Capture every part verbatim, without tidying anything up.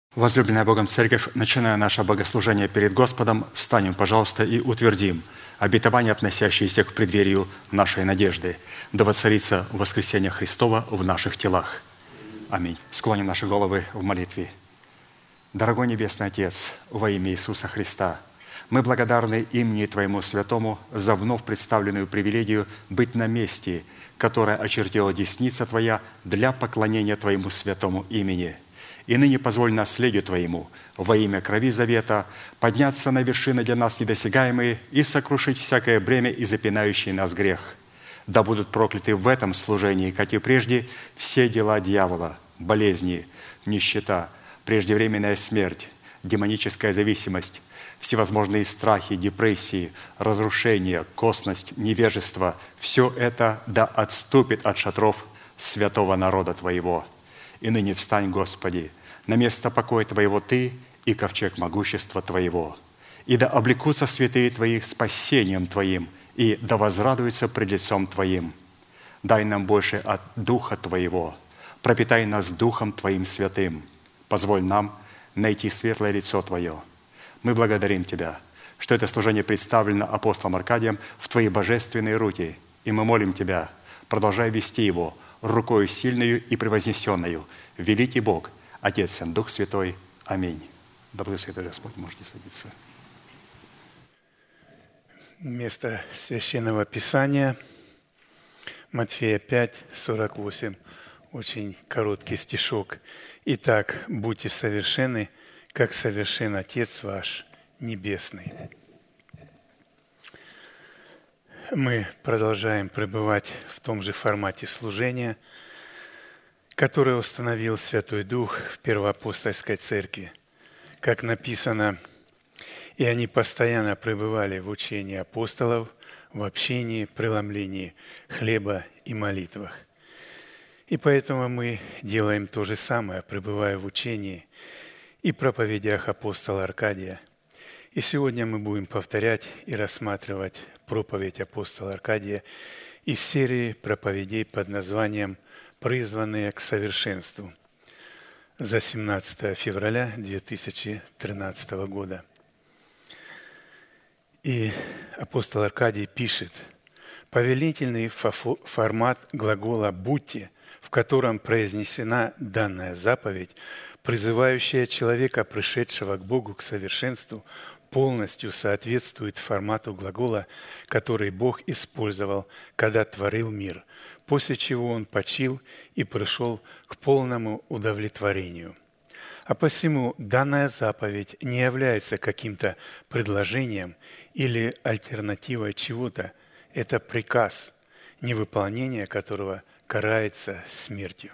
Возлюбленная Богом Церковь, начиная наше богослужение перед Господом, встанем, пожалуйста, и утвердим обетование, относящееся к преддверию нашей надежды, да воцарится воскресение Христова в наших телах. Аминь. Склоним наши головы в молитве. Дорогой Небесный Отец, во имя Иисуса Христа, мы благодарны имени Твоему Святому за вновь представленную привилегию быть на месте, которое очертила десница Твоя для поклонения Твоему святому имени. И ныне позволь наследию Твоему во имя крови завета подняться на вершины для нас недосягаемые и сокрушить всякое бремя и запинающий нас грех. Да будут прокляты в этом служении, как и прежде, все дела дьявола, болезни, нищета, преждевременная смерть, демоническая зависимость, всевозможные страхи, депрессии, разрушения, косность, невежество – все это да отступит от шатров святого народа Твоего. И ныне встань, Господи, на место покоя Твоего Ты и ковчег могущества Твоего. И да облекутся святые Твои спасением Твоим, и да возрадуются пред лицом Твоим. Дай нам больше от Духа Твоего, пропитай нас Духом Твоим святым. Позволь нам найти светлое лицо Твое. Мы благодарим Тебя, что это служение представлено апостолом Аркадием в Твои божественные руки, и мы молим Тебя, продолжай вести его рукою сильную и превознесенную, великий Бог, Отец, Сын, Дух Святой. Аминь. Да благословит Господь, можете садиться. Место Священного Писания, Матфея пять, сорок восемь. Очень короткий стишок. «Итак, будьте совершенны, как совершен Отец ваш Небесный». Мы продолжаем пребывать в том же формате служения, которое установил Святой Дух в Первоапостольской Церкви. Как написано, «И они постоянно пребывали в учении апостолов, в общении, преломлении хлеба и молитвах». И поэтому мы делаем то же самое, пребывая в учении и проповедях апостола Аркадия. И сегодня мы будем повторять и рассматривать проповедь апостола Аркадия из серии проповедей под названием «Призванные к совершенству» за семнадцатое февраля две тысячи тринадцатого года. И апостол Аркадий пишет: «Повелительный формат глагола «будьте», в котором произнесена данная заповедь, призывающая человека, пришедшего к Богу к совершенству, полностью соответствует формату глагола, который Бог использовал, когда творил мир, после чего Он почил и пришел к полному удовлетворению. А посему данная заповедь не является каким-то предложением или альтернативой чего-то. Это приказ, невыполнение которого карается смертью.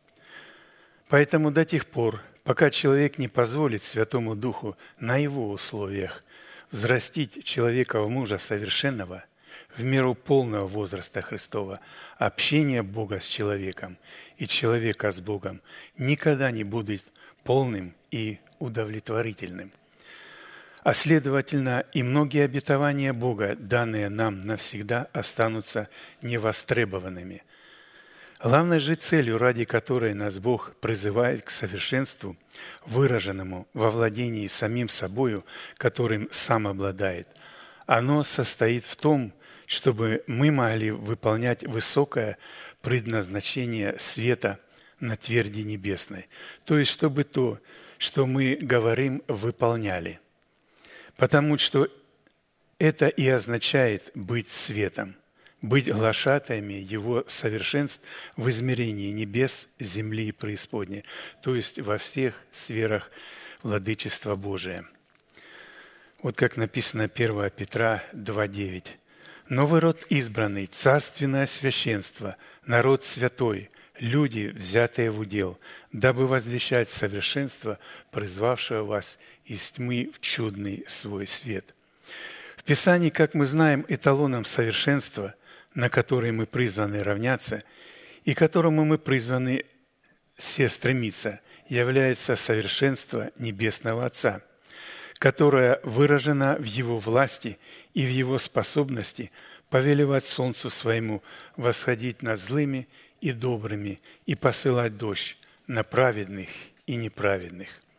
Поэтому до тех пор, пока человек не позволит Святому Духу на его условиях взрастить человека в мужа совершенного, в меру полного возраста Христова, общение Бога с человеком и человека с Богом никогда не будет полным и удовлетворительным. А следовательно, и многие обетования Бога, данные нам навсегда, останутся невостребованными. Главной же целью, ради которой нас Бог призывает к совершенству, выраженному во владении самим собою, которым сам обладает, оно состоит в том, чтобы мы могли выполнять высокое предназначение света на тверди небесной, то есть чтобы то, что мы говорим, выполняли. Потому что это и означает быть светом, быть глашатаями Его совершенств в измерении небес, земли и преисподней, то есть во всех сферах владычества Божия. Вот как написано первое Петра два девять. «Но вы род избранный, царственное священство, народ святой, люди, взятые в удел, дабы возвещать совершенство, призвавшего вас из тьмы в чудный свой свет». В Писании, как мы знаем, эталоном совершенства, на который мы призваны равняться и к которому мы призваны все стремиться, является совершенство Небесного Отца, которое выражено в Его власти и в Его способности повелевать солнцу своему восходить над злыми и добрыми и посылать дождь на праведных и неправедных.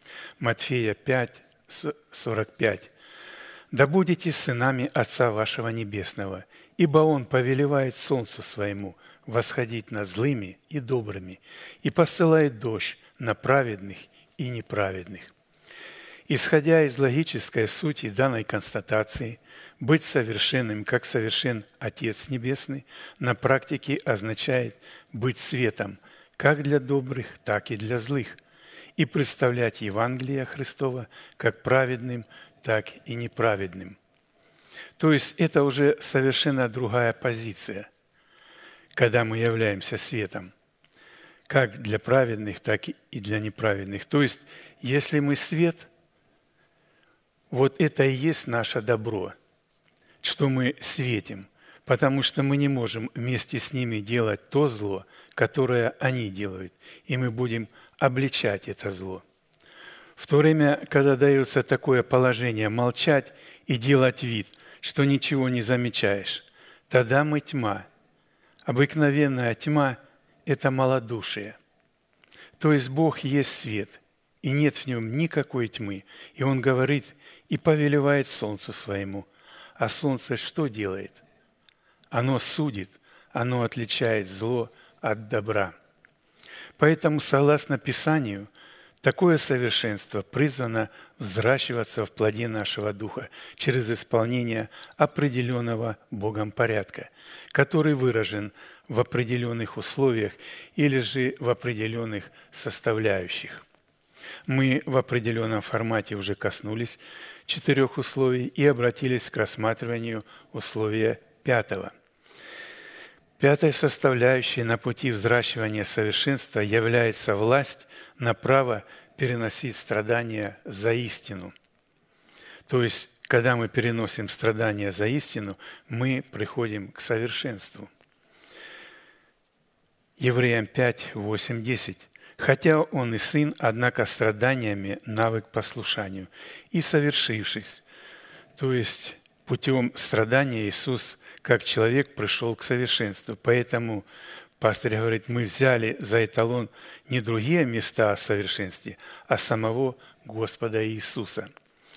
Матфея пять, сорок пять. «Да будете сынами Отца вашего Небесного, ибо Он повелевает солнцу своему восходить над злыми и добрыми, и посылает дождь на праведных и неправедных». Исходя из логической сути данной констатации, быть совершенным, как совершен Отец Небесный, на практике означает быть светом как для добрых, так и для злых, и представлять Евангелие Христова как праведным, так и неправедным. То есть это уже совершенно другая позиция, когда мы являемся светом, как для праведных, так и для неправедных. То есть если мы свет, вот это и есть наше добро, что мы светим, потому что мы не можем вместе с ними делать то зло, которое они делают, и мы будем обличать это зло. В то время, когда дается такое положение молчать и делать вид, что ничего не замечаешь, тогда мы тьма. Обыкновенная тьма – это малодушие. То есть Бог есть свет, и нет в нем никакой тьмы. И Он говорит и повелевает солнцу своему. А солнце что делает? Оно судит, оно отличает зло от добра. Поэтому, согласно Писанию, такое совершенство призвано взращиваться в плоде нашего духа через исполнение определенного Богом порядка, который выражен в определенных условиях или же в определенных составляющих. Мы в определенном формате уже коснулись четырех условий и обратились к рассматриванию условия пятого. Пятой составляющей на пути взращивания совершенства является власть на право переносить страдания за истину. То есть, когда мы переносим страдания за истину, мы приходим к совершенству. Евреям пять, восемь, десять. «Хотя он и сын, однако страданиями навык послушанию, и совершившись». То есть, путем страдания Иисус, как человек, пришел к совершенству. Поэтому пастырь говорит, мы взяли за эталон не другие места о совершенстве, а самого Господа Иисуса.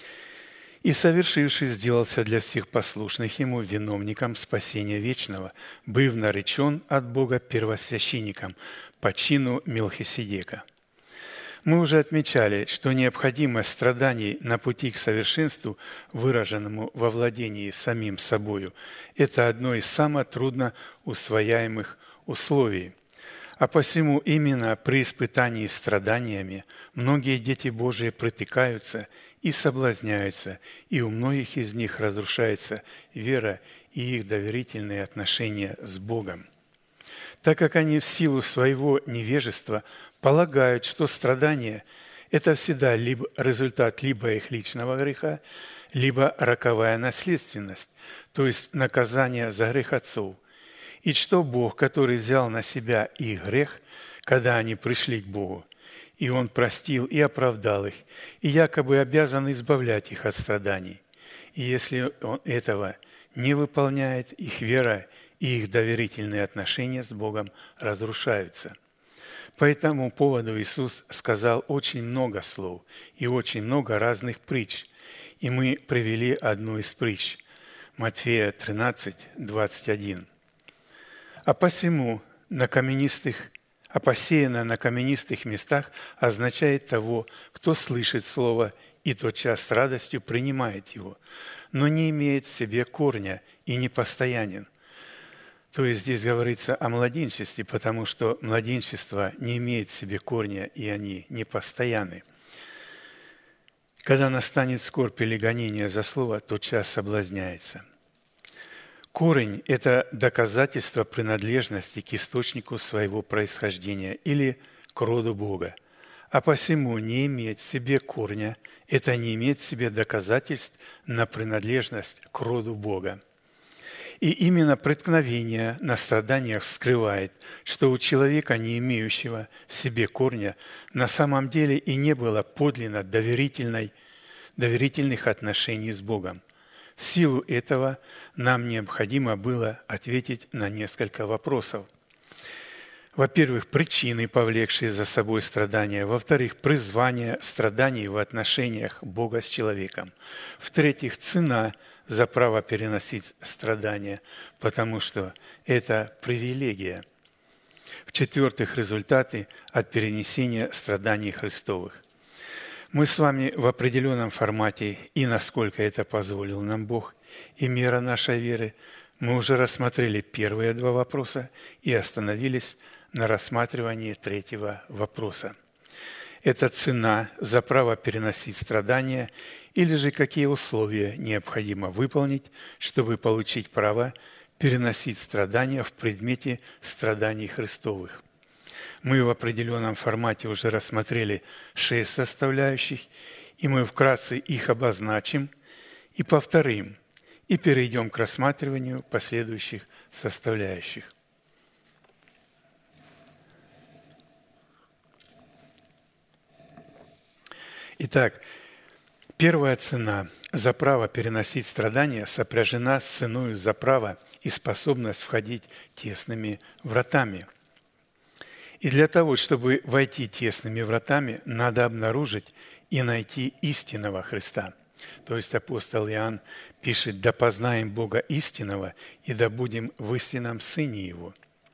«И совершившись, сделался для всех послушных Ему виновником спасения вечного, быв наречен от Бога первосвященником по чину Мелхиседека». Мы уже отмечали, что необходимость страданий на пути к совершенству, выраженному во владении самим собою, это одно из самых трудно усвояемых условий. А посему именно при испытании страданиями многие дети Божии притыкаются и соблазняются, и у многих из них разрушается вера и их доверительные отношения с Богом, так как они в силу своего невежества полагают, что страдание – это всегда либо результат либо их личного греха, либо роковая наследственность, то есть наказание за грех отцов, и что Бог, который взял на себя их грех, когда они пришли к Богу, и Он простил и оправдал их, и якобы обязан избавлять их от страданий. И если Он этого не выполняет, их вера и их доверительные отношения с Богом разрушаются. По этому поводу Иисус сказал очень много слов и очень много разных притч, и мы привели одну из притч – Матфея тринадцать, двадцать один. «А посему на каменистых, а посеяно на каменистых местах означает того, кто слышит слово и тотчас с радостью принимает его, но не имеет в себе корня и не постоянен». То есть здесь говорится о младенчестве, потому что младенчество не имеет в себе корня, и они не постоянны. Когда настанет скорбь или гонение за слово, тотчас соблазняется. Корень – это доказательство принадлежности к источнику своего происхождения или к роду Бога. А посему не иметь в себе корня – это не иметь в себе доказательств на принадлежность к роду Бога. И именно преткновение на страданиях вскрывает, что у человека, не имеющего в себе корня, на самом деле и не было подлинно доверительной, доверительных отношений с Богом. В силу этого нам необходимо было ответить на несколько вопросов. Во-первых, причины, повлекшие за собой страдания. Во-вторых, призвание страданий в отношениях Бога с человеком. В-третьих, цена за право переносить страдания, потому что это привилегия. В-четвертых, результаты от перенесения страданий Христовых. Мы с вами в определенном формате, и насколько это позволил нам Бог, и мера нашей веры, мы уже рассмотрели первые два вопроса и остановились на рассматривании третьего вопроса. Это цена за право переносить страдания или же какие условия необходимо выполнить, чтобы получить право переносить страдания в предмете страданий Христовых. Мы в определенном формате уже рассмотрели шесть составляющих, и мы вкратце их обозначим и повторим, и перейдем к рассматриванию последующих составляющих. Итак, первая цена за право переносить страдания сопряжена с ценой за право и способность входить тесными вратами. И для того, чтобы войти тесными вратами, надо обнаружить и найти истинного Христа. То есть апостол Иоанн пишет: «Да познаем Бога истинного, и да будем в истинном Сыне Его».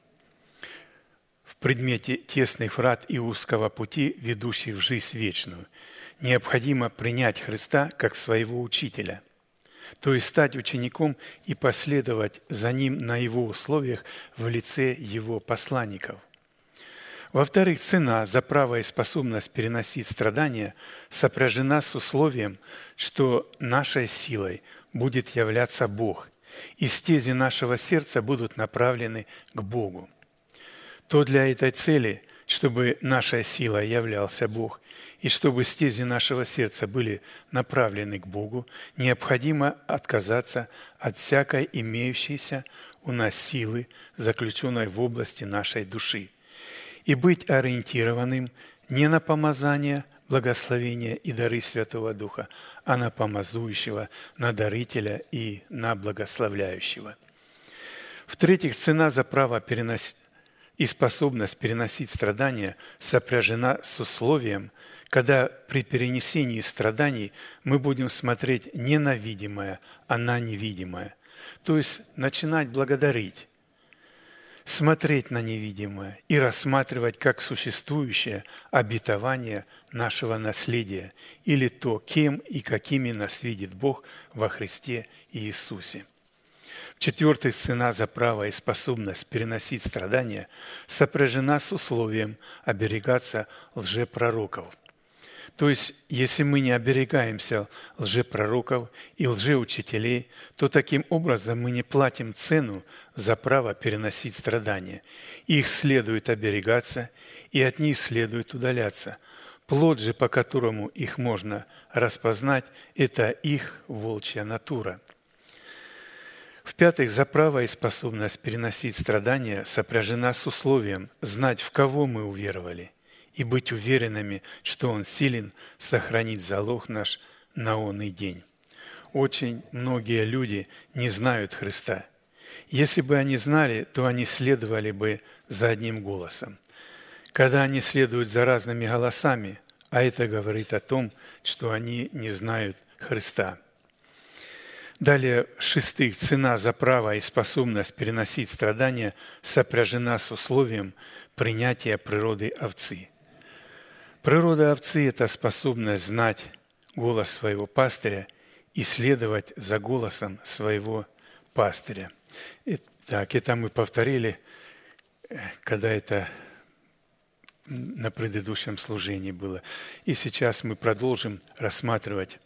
В предмете тесных врат и узкого пути, ведущих в жизнь вечную, необходимо принять Христа как своего учителя, то есть стать учеником и последовать за Ним на Его условиях в лице Его посланников. Во-вторых, цена за право и способность переносить страдания сопряжена с условием, что нашей силой будет являться Бог, и стези нашего сердца будут направлены к Богу. То для этой цели, чтобы нашей силой являлся Бог, и чтобы стези нашего сердца были направлены к Богу, необходимо отказаться от всякой имеющейся у нас силы, заключенной в области нашей души, и быть ориентированным не на помазание, благословение и дары Святого Духа, а на помазующего, на дарителя и на благословляющего. В-третьих, цена за право переносить и способность переносить страдания сопряжена с условием, когда при перенесении страданий мы будем смотреть не на видимое, а на невидимое, то есть начинать благодарить, смотреть на невидимое и рассматривать как существующее обетование нашего наследия или то, кем и какими нас видит Бог во Христе Иисусе. В-четвертых, цена за право и способность переносить страдания сопряжена с условием оберегаться лжепророков. То есть, если мы не оберегаемся лжепророков и лжеучителей, то таким образом мы не платим цену за право переносить страдания. Их следует оберегаться, и от них следует удаляться. Плод же, по которому их можно распознать, это их волчья натура. В-пятых, за право и способность переносить страдания сопряжена с условием знать, в кого мы уверовали, и быть уверенными, что Он силен сохранить залог наш на онный день. Очень многие люди не знают Христа. Если бы они знали, то они следовали бы за одним голосом. Когда они следуют за разными голосами, а это говорит о том, что они не знают Христа. Далее, в-шестых, цена за право и способность переносить страдания сопряжена с условием принятия природы овцы. Природа овцы – это способность знать голос своего пастыря и следовать за голосом своего пастыря. Итак, это мы повторили, когда это на предыдущем служении было. И сейчас мы продолжим рассматривать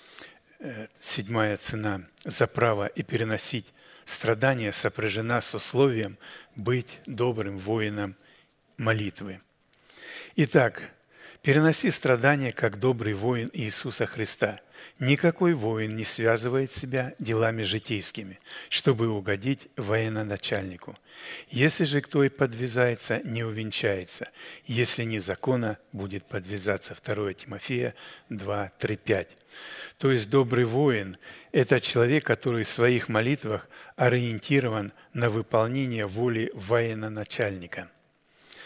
седьмая цена за право и переносить страдания сопряжена с условием быть добрым воином молитвы. Итак, переноси страдания, как добрый воин Иисуса Христа. Никакой воин не связывает себя делами житейскими, чтобы угодить военачальнику. Если же кто и подвязается, не увенчается, если не закона будет подвязаться. второе Тимофея два, три, пять. То есть добрый воин – это человек, который в своих молитвах ориентирован на выполнение воли военачальника.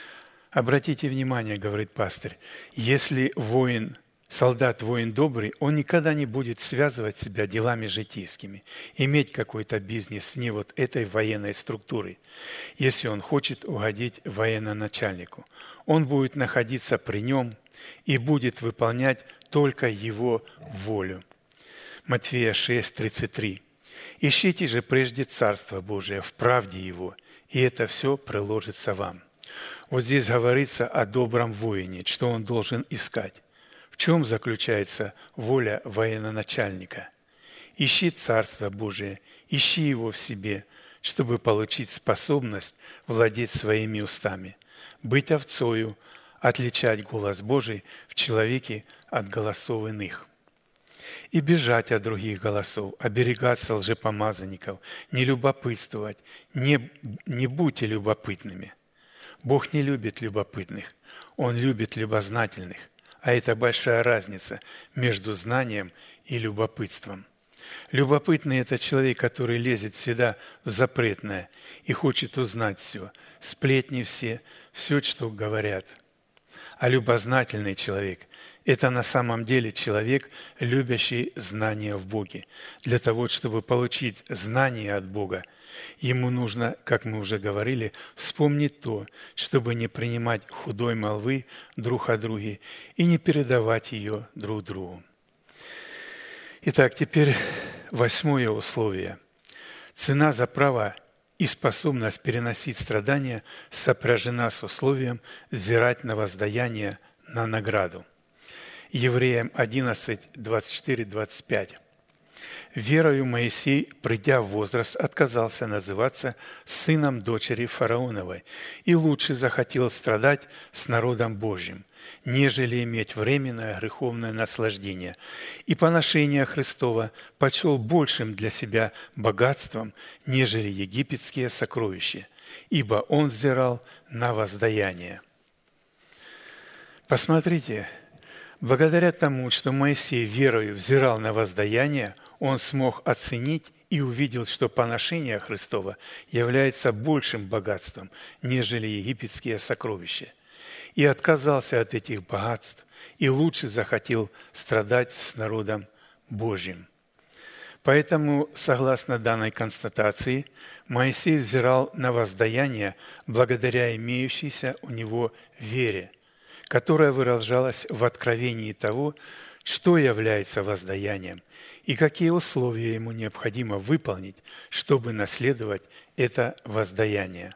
Обратите внимание, говорит пастырь, если воин, солдат воин добрый, он никогда не будет связывать себя делами житейскими, иметь какой-то бизнес вне вот этой военной структуры, если он хочет угодить военачальнику. Он будет находиться при нем и будет выполнять только его волю. Матфея шесть, тридцать три. «Ищите же прежде Царство Божие в правде Его, и это все приложится вам». Вот здесь говорится о добром воине, что он должен искать. В чем заключается воля военачальника? Ищи Царство Божие, ищи его в себе, чтобы получить способность владеть своими устами, быть овцою, отличать голос Божий в человеке от голосов иных. И бежать от других голосов, оберегаться лжепомазанников, не любопытствовать, не, не будьте любопытными. Бог не любит любопытных, Он любит любознательных, а это большая разница между знанием и любопытством. Любопытный – это человек, который лезет всегда в запретное и хочет узнать все, сплетни все, все, что говорят. А любознательный человек – это на самом деле человек, любящий знания в Боге. Для того, чтобы получить знания от Бога, ему нужно, как мы уже говорили, вспомнить то, чтобы не принимать худой молвы друг о друге и не передавать ее друг другу. Итак, теперь восьмое условие. Цена за право и способность переносить страдания сопряжена с условием взирать на воздаяние, на награду. Евреям одиннадцать, двадцать четыре, двадцать пять. «Верою Моисей, придя в возраст, отказался называться сыном дочери фараоновой и лучше захотел страдать с народом Божьим, нежели иметь временное греховное наслаждение, и поношение Христова почел большим для себя богатством, нежели египетские сокровища, ибо он взирал на воздаяние». Посмотрите, благодаря тому, что Моисей верою взирал на воздаяние, он смог оценить и увидел, что поношение Христова является большим богатством, нежели египетские сокровища, и отказался от этих богатств, и лучше захотел страдать с народом Божьим. Поэтому, согласно данной констатации, Моисей взирал на воздаяние благодаря имеющейся у него вере, которая выражалась в откровении того, что является воздаянием и какие условия ему необходимо выполнить, чтобы наследовать это воздаяние.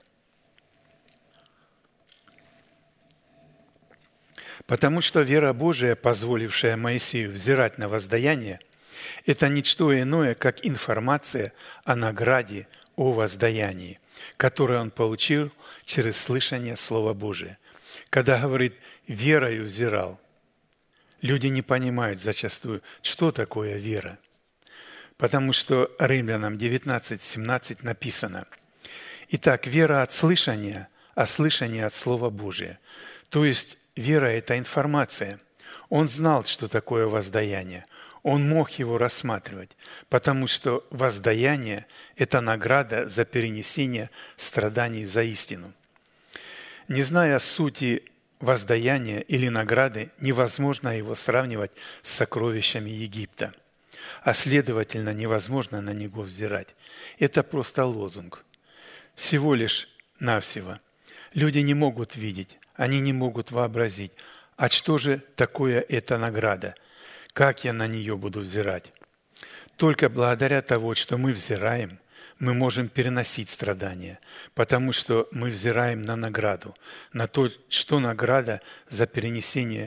Потому что вера Божия, позволившая Моисею взирать на воздаяние, это не что иное, как информация о награде, о воздаянии, которое он получил через слышание Слова Божия. Когда говорит «верою взирал», люди не понимают зачастую, что такое вера. Потому что Римлянам девятнадцать, семнадцать написано: «Итак, вера от слышания, а слышание от Слова Божия». То есть вера – это информация. Он знал, что такое воздаяние. Он мог его рассматривать, потому что воздаяние – это награда за перенесение страданий за истину. Не зная сути воздаяния или награды, невозможно его сравнивать с сокровищами Египта, а следовательно, невозможно на него взирать. Это просто лозунг. Всего лишь навсего. Люди не могут видеть, они не могут вообразить, а что же такое эта награда? Как я на нее буду взирать? Только благодаря тому, что мы взираем, мы можем переносить страдания, потому что мы взираем на награду, на то, что награда за перенесение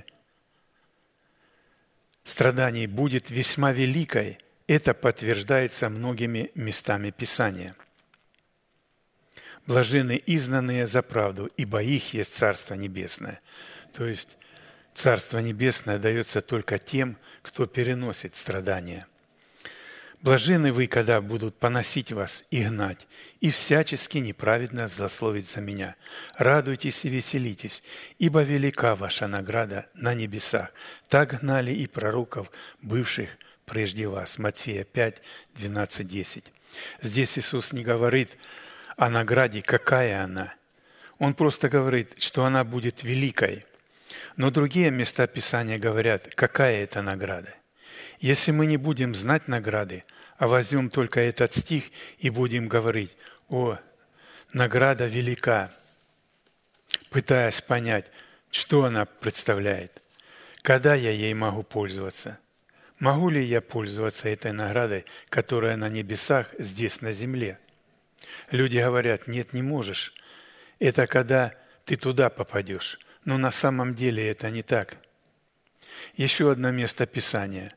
страданий будет весьма великой. Это подтверждается многими местами Писания. «Блаженны изгнанные за правду, ибо их есть Царство Небесное». То есть Царство Небесное дается только тем, кто переносит страдания. «Блаженны вы, когда будут поносить вас и гнать, и всячески неправедно злословить за меня. Радуйтесь и веселитесь, ибо велика ваша награда на небесах. Так гнали и пророков, бывших прежде вас». Матфея пять, двенадцать, десять. Здесь Иисус не говорит о награде, какая она. Он просто говорит, что она будет великой. Но другие места Писания говорят, какая это награда. Если мы не будем знать награды, а возьмем только этот стих и будем говорить: «О, награда велика», пытаясь понять, что она представляет, когда я ей могу пользоваться, могу ли я пользоваться этой наградой, которая на небесах, здесь на земле. Люди говорят: нет, не можешь. Это когда ты туда попадешь. Но на самом деле это не так. Еще одно место Писания.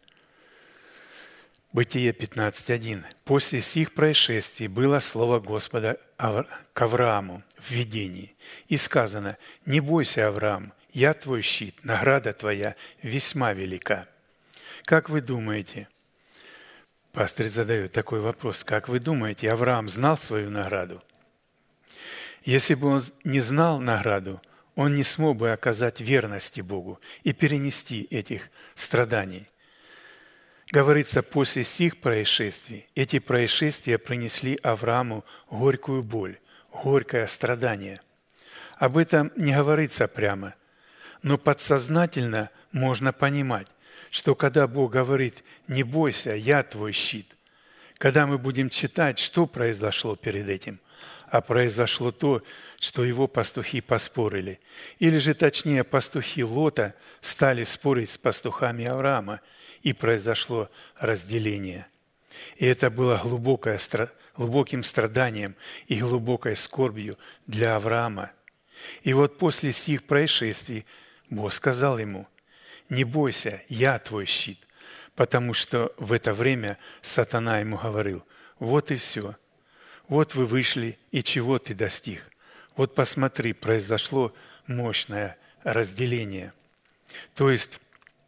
Бытие пятнадцать один. «После сих происшествий было слово Господа к Аврааму в видении. И сказано: не бойся, Авраам, я твой щит, награда твоя весьма велика». Как вы думаете, пастырь задает такой вопрос, как вы думаете, Авраам знал свою награду? Если бы он не знал награду, он не смог бы оказать верности Богу и перенести этих страданий. Говорится, после сих происшествий, эти происшествия принесли Аврааму горькую боль, горькое страдание. Об этом не говорится прямо, но подсознательно можно понимать, что когда Бог говорит: «Не бойся, я твой щит», когда мы будем читать, что произошло перед этим, а произошло то, что его пастухи поспорили, или же точнее пастухи Лота стали спорить с пастухами Авраама, и произошло разделение. И это было глубокое, глубоким страданием и глубокой скорбью для Авраама. И вот после сих происшествий Бог сказал ему: «Не бойся, я твой щит», потому что в это время сатана ему говорил: «Вот и все, вот вы вышли, и чего ты достиг? Вот посмотри, произошло мощное разделение». То есть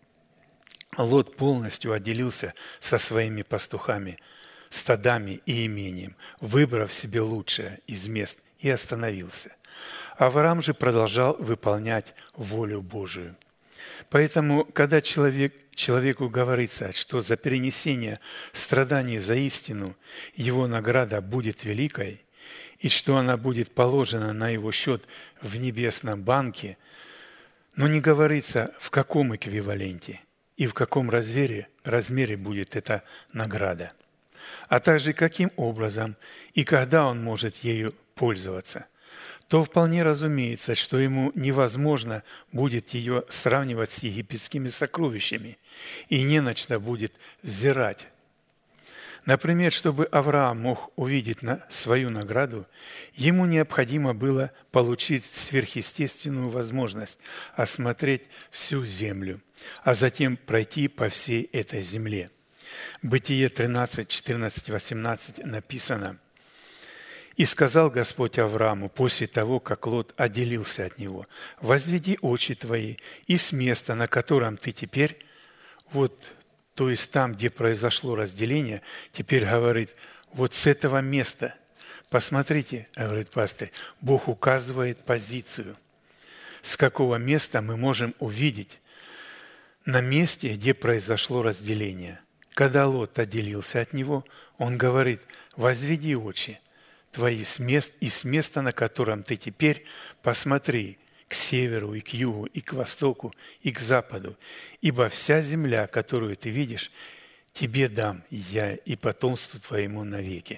Лот полностью отделился со своими пастухами, стадами и имением, выбрав себе лучшее из мест, и остановился. Авраам же продолжал выполнять волю Божию. Поэтому, когда человек, человеку говорится, что за перенесение страданий за истину его награда будет великой, и что она будет положена на его счет в небесном банке, но не говорится, в каком эквиваленте и в каком размере, размере будет эта награда, а также каким образом и когда он может ею пользоваться, то вполне разумеется, что ему невозможно будет ее сравнивать с египетскими сокровищами, и не на что будет взирать. Например, чтобы Авраам мог увидеть на свою награду, ему необходимо было получить сверхъестественную возможность осмотреть всю землю, а затем пройти по всей этой земле. Бытие тринадцать, четырнадцать, восемнадцать написано: «И сказал Господь Аврааму после того, как Лот отделился от него: возведи очи твои, и с места, на котором ты теперь», вот, то есть там, где произошло разделение, теперь говорит, вот с этого места, посмотрите, говорит пастырь, Бог указывает позицию, с какого места мы можем увидеть на месте, где произошло разделение. Когда Лот отделился от него, он говорит: возведи очи твои с мест, и с места, на котором ты теперь, посмотри к северу, и к югу, и к востоку, и к западу, ибо вся земля, которую ты видишь, тебе дам я и потомству твоему навеки».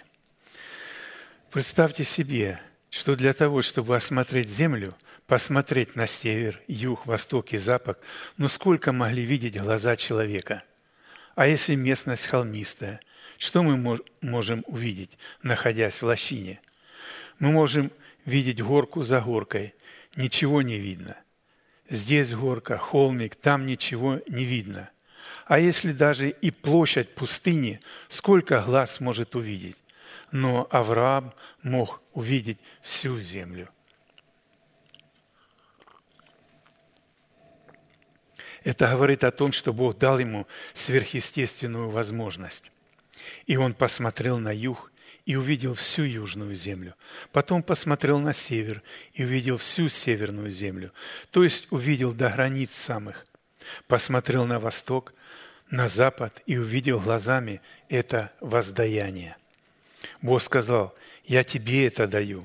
Представьте себе, что для того, чтобы осмотреть землю, посмотреть на север, юг, восток и запад, ну сколько могли видеть глаза человека? А если местность холмистая, что мы можем увидеть, находясь в лощине? Мы можем видеть горку за горкой, ничего не видно. Здесь горка, холмик, там ничего не видно. А если даже и площадь пустыни, сколько глаз может увидеть? Но Авраам мог увидеть всю землю. Это говорит о том, что Бог дал ему сверхъестественную возможность. И он посмотрел на юг и увидел всю южную землю. Потом посмотрел на север и увидел всю северную землю, то есть увидел до границ самых. Посмотрел на восток, на запад и увидел глазами это воздаяние. Бог сказал: «Я тебе это даю».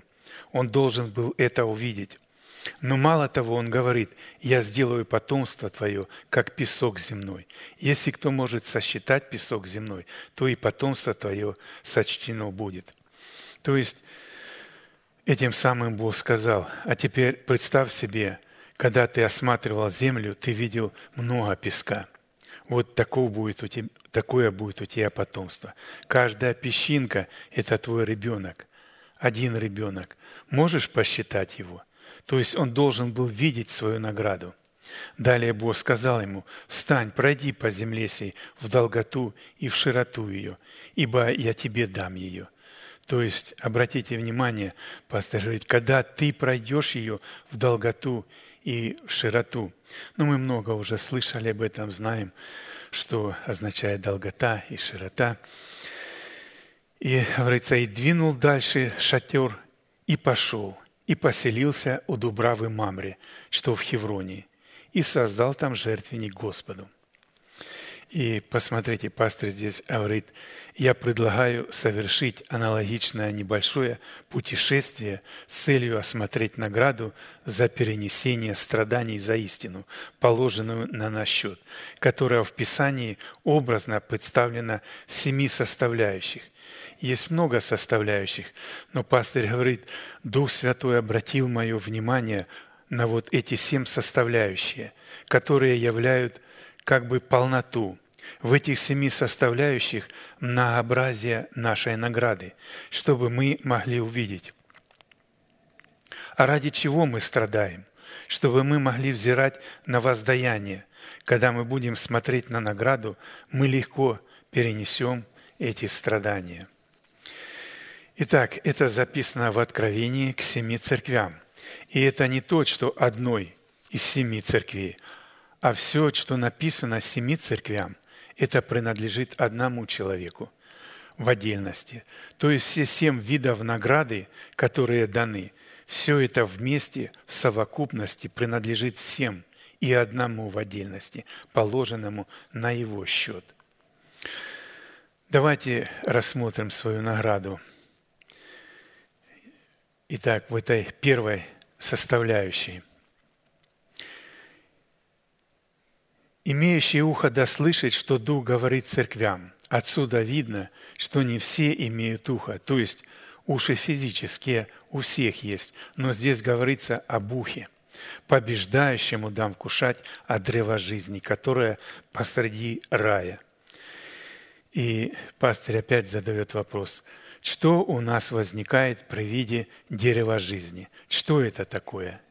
Он должен был это увидеть. Но мало того, он говорит: «Я сделаю потомство твое, как песок земной». Если кто может сосчитать песок земной, то и потомство твое сочтено будет. То есть этим самым Бог сказал: а теперь представь себе, когда ты осматривал землю, ты видел много песка. Вот такое будет у тебя, такое будет у тебя потомство. Каждая песчинка – это твой ребенок. Один ребенок. Можешь посчитать его? То есть он должен был видеть свою награду. Далее Бог сказал ему: «Встань, пройди по земле сей в долготу и в широту ее, ибо я тебе дам ее». То есть, обратите внимание, пастор говорит, когда ты пройдешь ее в долготу и в широту. Ну, мы много уже слышали об этом, знаем, что означает долгота и широта. И, говорится, и двинул дальше шатер, и пошел, и поселился у Дубравы Мамре, что в Хевроне, и создал там жертвенник Господу. И посмотрите, пастор здесь говорит: я предлагаю совершить аналогичное небольшое путешествие с целью осмотреть награду за перенесение страданий за истину, положенную на наш счет, которая в Писании образно представлена в семи составляющих. Есть много составляющих, но пастор говорит: Дух Святой обратил мое внимание на вот эти семь составляющие, которые являют как бы полноту. В этих семи составляющих многообразие нашей награды, чтобы мы могли увидеть. А ради чего мы страдаем? Чтобы мы могли взирать на воздаяние. Когда мы будем смотреть на награду, мы легко перенесем эти страдания. Итак, это записано в Откровении к семи церквям. И это не то, что одной из семи церквей, а все, что написано семи церквям, это принадлежит одному человеку в отдельности. То есть все семь видов награды, которые даны, все это вместе, в совокупности принадлежит всем и одному в отдельности, положенному на его счет. Давайте рассмотрим свою награду. Итак, в этой первой составляющей. «Имеющий ухо да слышит, что Дух говорит церквям». Отсюда видно, что не все имеют ухо, то есть уши физические у всех есть, но здесь говорится об ухе. «Побеждающему дам вкушать от древа жизни, которое посреди рая». И пастырь опять задает вопрос: что у нас возникает при виде дерева жизни? Что это такое?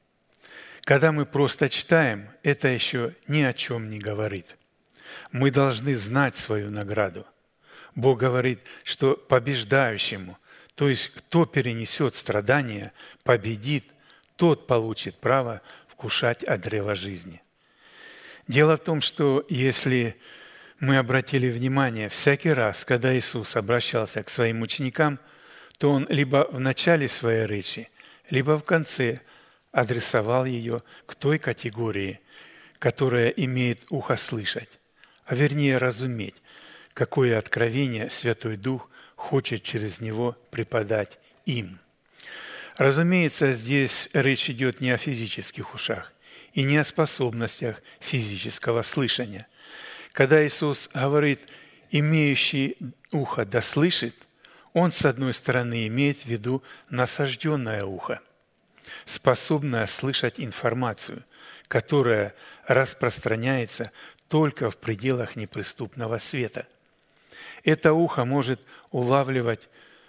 Когда мы просто читаем, это еще ни о чем не говорит. Мы должны знать свою награду. Бог говорит, что побеждающему, то есть кто перенесет страдания, победит, тот получит право вкушать от древа жизни. Дело в том, что если мы обратили внимание, всякий раз, когда Иисус обращался к своим ученикам, то Он либо в начале своей речи, либо в конце адресовал ее к той категории, которая имеет ухо слышать, а вернее разуметь, какое откровение Святой Дух хочет через него преподать им. Разумеется, здесь речь идет не о физических ушах и не о способностях физического слышания. Когда Иисус говорит «имеющий ухо да слышит», Он, с одной стороны, имеет в виду насажденное ухо, способное слышать информацию, которая распространяется только в пределах неприступного света. Это ухо может улавливать...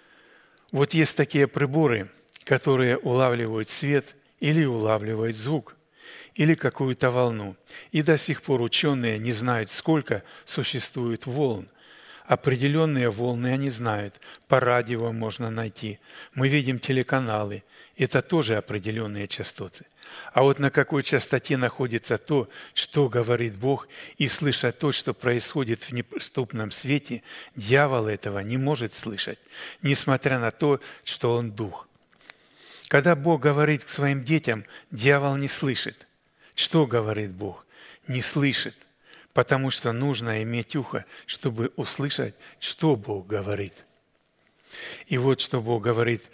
Вот есть такие приборы, которые улавливают свет или улавливают звук, или какую-то волну. И до сих пор ученые не знают, сколько существует волн. Определенные волны они знают, по радио можно найти. Мы видим телеканалы, это тоже определенные частоты. А вот на какой частоте находится то, что говорит Бог, и слышать то, что происходит в неприступном свете, дьявол этого не может слышать, несмотря на то, что он дух. Когда Бог говорит к своим детям, дьявол не слышит. Что говорит Бог? Не слышит. Потому что нужно иметь ухо, чтобы услышать, что Бог говорит. И вот что Бог говорит: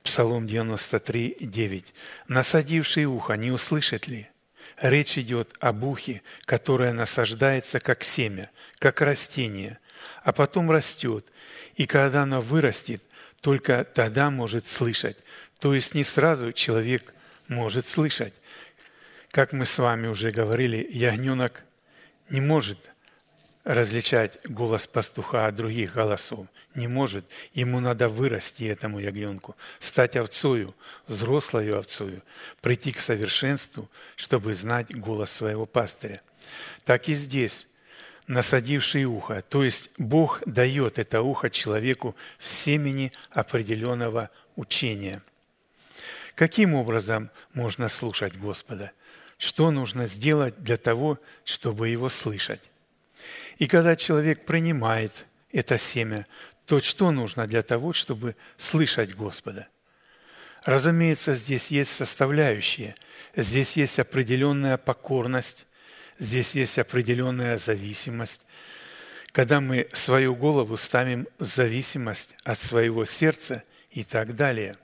Псалом девяносто три, девять. «Насадивший ухо не услышит ли? Речь идет об ухе, которое насаждается как семя, как растение, а потом растет, и когда оно вырастет, только тогда может слышать». То есть не сразу человек может слышать. Как мы с вами уже говорили, ягненок не может различать голос пастуха от других голосов. Не может. Ему надо вырасти, этому ягненку, стать овцою, взрослою овцою, прийти к совершенству, чтобы знать голос своего пастыря. Так и здесь, насадивший ухо, то есть Бог дает это ухо человеку в семени определенного учения. Каким образом можно слушать Господа? Что нужно сделать для того, чтобы Его слышать? И когда человек принимает это семя, то что нужно для того, чтобы слышать Господа? Разумеется, здесь есть составляющие. Здесь есть определенная покорность, здесь есть определенная зависимость. Когда мы свою голову ставим в зависимость от своего сердца и так далее.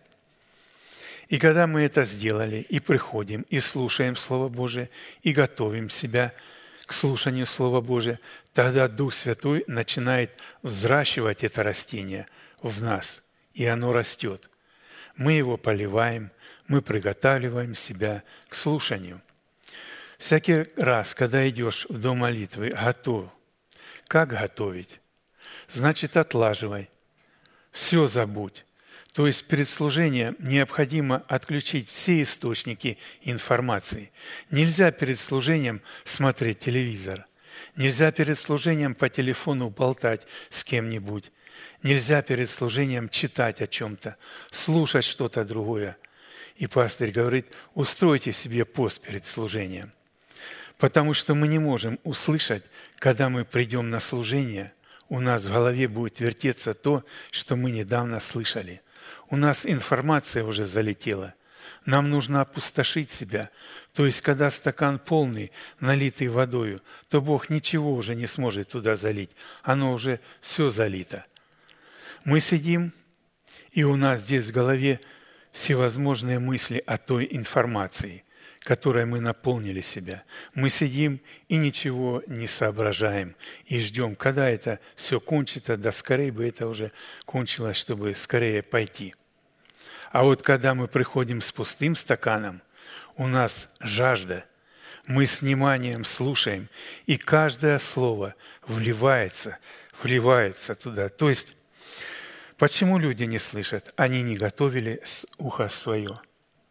И когда мы это сделали, и приходим, и слушаем Слово Божие, и готовим себя к слушанию Слова Божия, тогда Дух Святой начинает взращивать это растение в нас, и оно растет. Мы его поливаем, мы приготавливаем себя к слушанию. Всякий раз, когда идешь в дом молитвы, готов. Как готовить? Значит, отлаживай. Все забудь. То есть перед служением необходимо отключить все источники информации. Нельзя перед служением смотреть телевизор. Нельзя перед служением по телефону болтать с кем-нибудь. Нельзя перед служением читать о чем-то, слушать что-то другое. И пастырь говорит, устройте себе пост перед служением. Потому что мы не можем услышать, когда мы придем на служение, у нас в голове будет вертеться то, что мы недавно слышали. У нас информация уже залетела. Нам нужно опустошить себя. То есть, когда стакан полный, налитый водою, то Бог ничего уже не сможет туда залить. Оно уже все залито. Мы сидим, и у нас здесь в голове всевозможные мысли о той информации, которой мы наполнили себя. Мы сидим и ничего не соображаем, и ждем, когда это все кончится, да скорее бы это уже кончилось, чтобы скорее пойти. А вот когда мы приходим с пустым стаканом, у нас жажда, мы с вниманием слушаем, и каждое слово вливается, вливается туда. То есть, почему люди не слышат? Они не готовили ухо свое.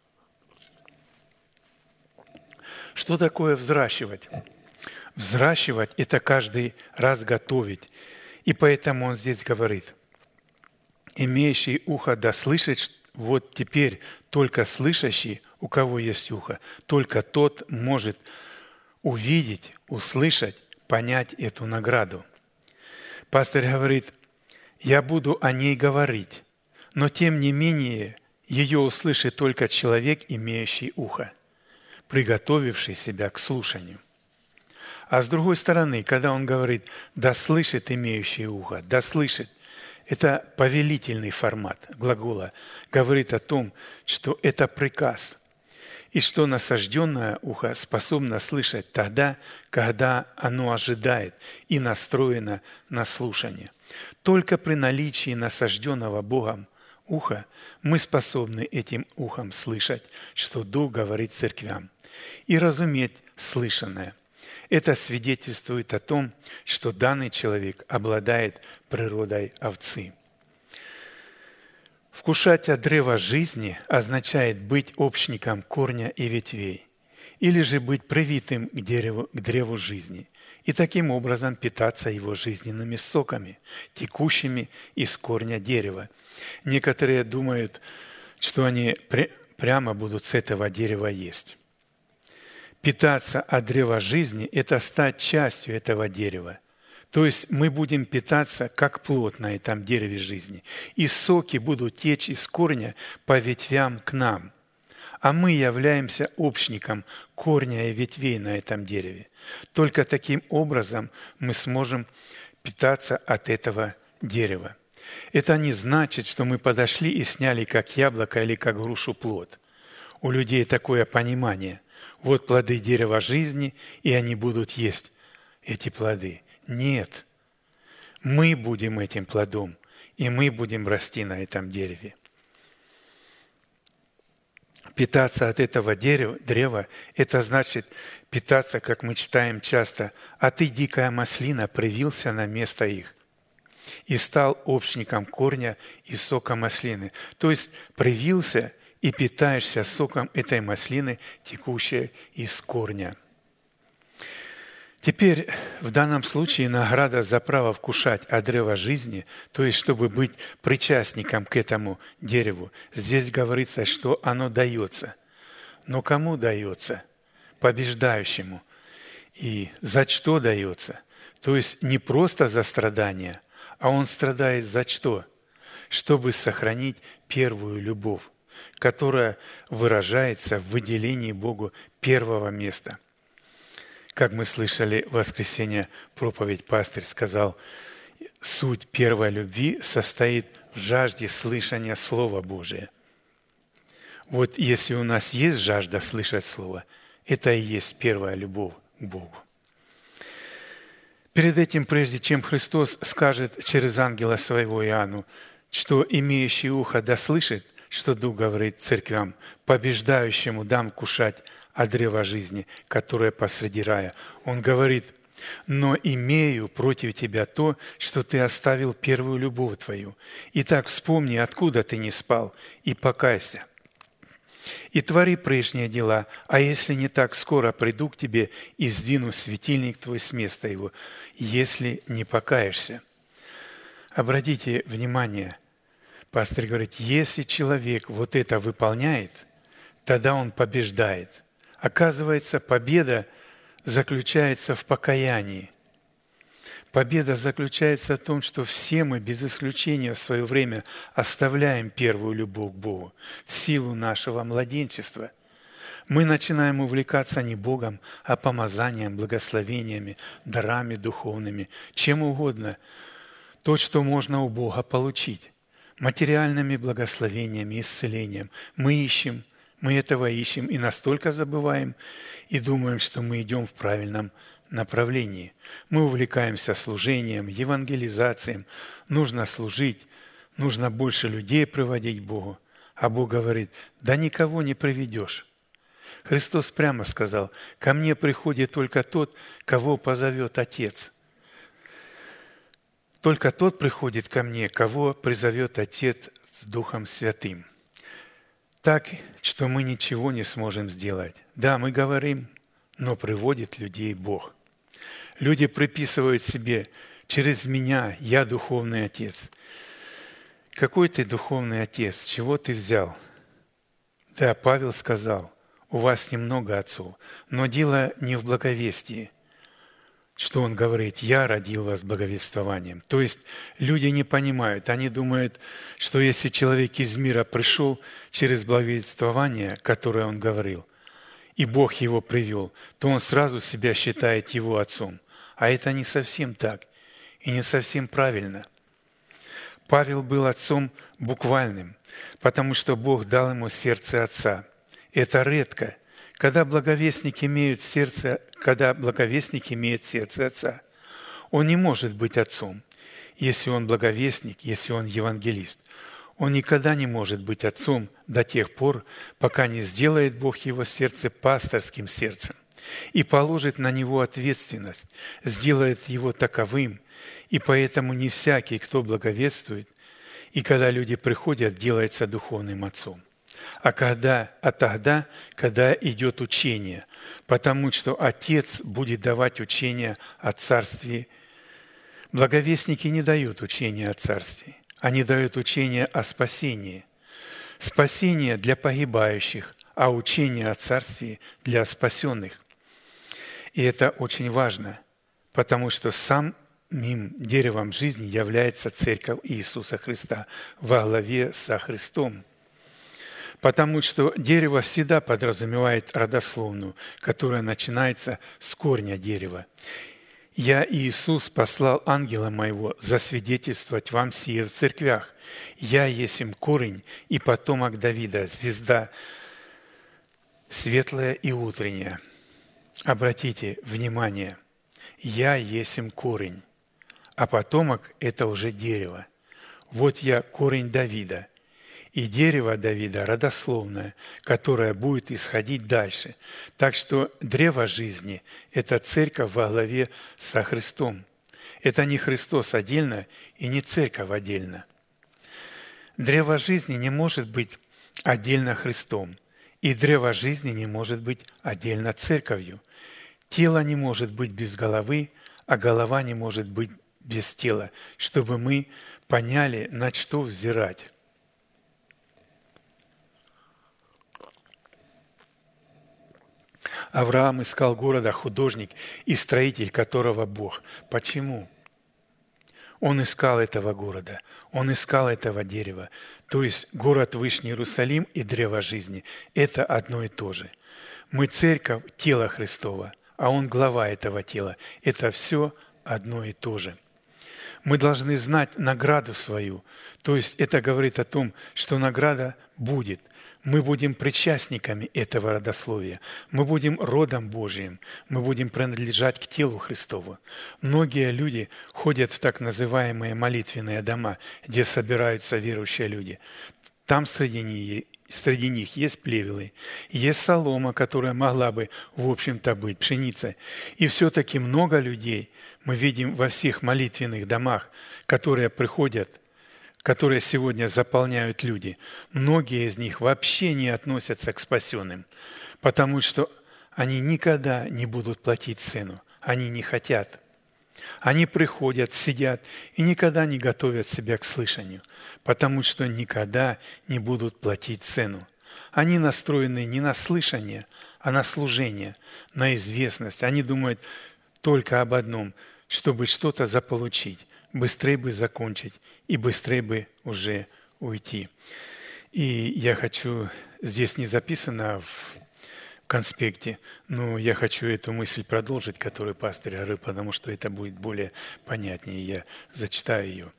Что такое взращивать? Взращивать – это каждый раз готовить. И поэтому он здесь говорит, имеющий ухо да слышит, вот теперь только слышащий, у кого есть ухо, только тот может увидеть, услышать, понять эту награду. Пастырь говорит, я буду о ней говорить, но тем не менее ее услышит только человек, имеющий ухо, приготовивший себя к слушанию. А с другой стороны, когда он говорит «да слышит имеющий ухо», «да слышит», это повелительный формат глагола, говорит о том, что это приказ, и что насажденное ухо способно слышать тогда, когда оно ожидает и настроено на слушание. Только при наличии насажденного Богом уха мы способны этим ухом слышать, что Дух говорит церквям, и разуметь слышанное. Это свидетельствует о том, что данный человек обладает природой овцы. Вкушать от древа жизни означает быть общником корня и ветвей, или же быть привитым к дереву, к древу жизни, и таким образом питаться его жизненными соками, текущими из корня дерева. Некоторые думают, что они пря- прямо будут с этого дерева есть. Питаться от древа жизни – это стать частью этого дерева. То есть мы будем питаться как плод на этом дереве жизни. И соки будут течь из корня по ветвям к нам. А мы являемся общником корня и ветвей на этом дереве. Только таким образом мы сможем питаться от этого дерева. Это не значит, что мы подошли и сняли как яблоко или как грушу плод. У людей такое понимание. Вот плоды дерева жизни, и они будут есть эти плоды. Нет. Мы будем этим плодом, и мы будем расти на этом дереве. Питаться от этого дерева, древа – это значит питаться, как мы читаем часто, «А ты, дикая маслина, привился на место их и стал общником корня и сока маслины». То есть привился и питаешься соком этой маслины, текущей из корня. Теперь в данном случае награда за право вкушать от древа жизни, то есть чтобы быть причастником к этому дереву, здесь говорится, что оно дается. Но кому дается? Побеждающему. И за что дается? То есть не просто за страдания, а он страдает за что? Чтобы сохранить первую любовь, которая выражается в выделении Богу первого места. Как мы слышали в воскресенье, проповедь пастырь сказал, суть первой любви состоит в жажде слышания Слова Божия. Вот если у нас есть жажда слышать Слово, это и есть первая любовь к Богу. Перед этим, прежде чем Христос скажет через ангела своего Иоанну, что имеющий ухо да слышит, что Дух говорит церквям, побеждающему дам кушать от древа жизни, которое посреди рая. Он говорит, но имею против тебя то, что ты оставил первую любовь твою. Итак, вспомни, откуда ты не спал, и покайся. И твори прежние дела, а если не так, скоро приду к тебе и сдвину светильник твой с места его, если не покаешься. Обратите внимание, пастор говорит, если человек вот это выполняет, тогда он побеждает. Оказывается, победа заключается в покаянии. Победа заключается в том, что все мы без исключения в свое время оставляем первую любовь к Богу в силу нашего младенчества. Мы начинаем увлекаться не Богом, а помазанием, благословениями, дарами духовными, чем угодно. То, что можно у Бога получить, материальными благословениями, исцелением. Мы ищем, мы этого ищем и настолько забываем и думаем, что мы идем в правильном направлении. Мы увлекаемся служением, евангелизацией. Нужно служить, нужно больше людей приводить к Богу. А Бог говорит, да никого не приведешь. Христос прямо сказал, ко мне приходит только тот, кого позовет Отец. Только тот приходит ко мне, кого призовет Отец с Духом Святым. Так, что мы ничего не сможем сделать. Да, мы говорим, но приводит людей Бог. Люди приписывают себе, через меня я духовный отец. Какой ты духовный отец? Чего ты взял? Да, Павел сказал, у вас немного отцов, но дело не в благовестии. Что он говорит, я родил вас благовествованием. То есть люди не понимают, они думают, что если человек из мира пришел через благовествование, которое он говорил, и Бог его привел, то он сразу себя считает его отцом. А это не совсем так и не совсем правильно. Павел был отцом буквальным, потому что Бог дал ему сердце отца. Это редко. Когда благовестник имеет сердце, когда благовестник имеет сердце отца, он не может быть отцом, если он благовестник, если он евангелист. Он никогда не может быть отцом до тех пор, пока не сделает Бог его сердце пасторским сердцем и положит на него ответственность, сделает его таковым. И поэтому не всякий, кто благовествует, и когда люди приходят, делается духовным отцом. А, когда, а тогда, когда идет учение, потому что Отец будет давать учение о Царстве. Благовестники не дают учения о Царстве, они дают учение о спасении. Спасение для погибающих, а учение о Царстве для спасенных. И это очень важно, потому что самим деревом жизни является Церковь Иисуса Христа во главе со Христом. Потому что дерево всегда подразумевает родословную, которая начинается с корня дерева. «Я, Иисус, послал ангела моего засвидетельствовать вам сие в церквях. Я есмь корень и потомок Давида, звезда светлая и утренняя». Обратите внимание, «Я есмь корень», а потомок – это уже дерево. Вот я корень Давида, и дерево Давида родословное, которое будет исходить дальше. Так что древо жизни – это церковь во главе со Христом. Это не Христос отдельно и не церковь отдельно. Древо жизни не может быть отдельно Христом, и древо жизни не может быть отдельно церковью. Тело не может быть без головы, а голова не может быть без тела, чтобы мы поняли, на что взирать. Авраам искал города, художник и строитель которого Бог. Почему? Он искал этого города, он искал этого дерева. То есть город Вышний Иерусалим и древо жизни – это одно и то же. Мы церковь, тело Христова, а он глава этого тела. Это все одно и то же. Мы должны знать награду свою. То есть это говорит о том, что награда будет. Мы будем причастниками этого родословия. Мы будем родом Божиим. Мы будем принадлежать к телу Христову. Многие люди ходят в так называемые молитвенные дома, где собираются верующие люди. Там среди них, среди них есть плевелы, есть солома, которая могла бы, в общем-то, быть пшеницей. И все-таки много людей мы видим во всех молитвенных домах, которые приходят, которые сегодня заполняют люди. Многие из них вообще не относятся к спасенным, потому что они никогда не будут платить цену. Они не хотят. Они приходят, сидят и никогда не готовят себя к слышанию, потому что никогда не будут платить цену. Они настроены не на слышание, а на служение, на известность. Они думают только об одном, чтобы что-то заполучить, быстрее бы закончить и быстрее бы уже уйти. И я хочу, здесь не записано в конспекте, но я хочу эту мысль продолжить, которую пастырь говорил, потому что это будет более понятнее. Я зачитаю ее.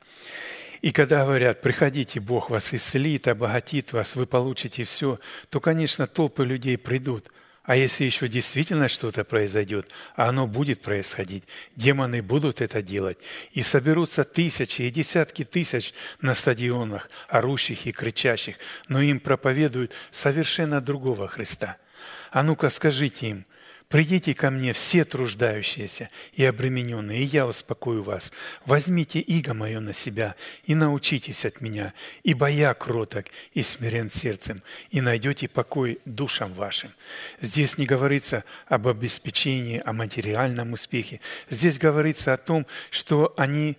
И когда говорят, приходите, Бог вас исцелит, обогатит вас, вы получите все, то, конечно, толпы людей придут. А если еще действительно что-то произойдет, а оно будет происходить, демоны будут это делать, и соберутся тысячи и десятки тысяч на стадионах, орущих и кричащих, но им проповедуют совершенно другого Христа. А ну-ка скажите им: «Придите ко мне все труждающиеся и обремененные, и я успокою вас. Возьмите иго мое на себя и научитесь от меня, ибо я кроток и смирен сердцем, и найдете покой душам вашим». Здесь не говорится об обеспечении, о материальном успехе. Здесь говорится о том, что они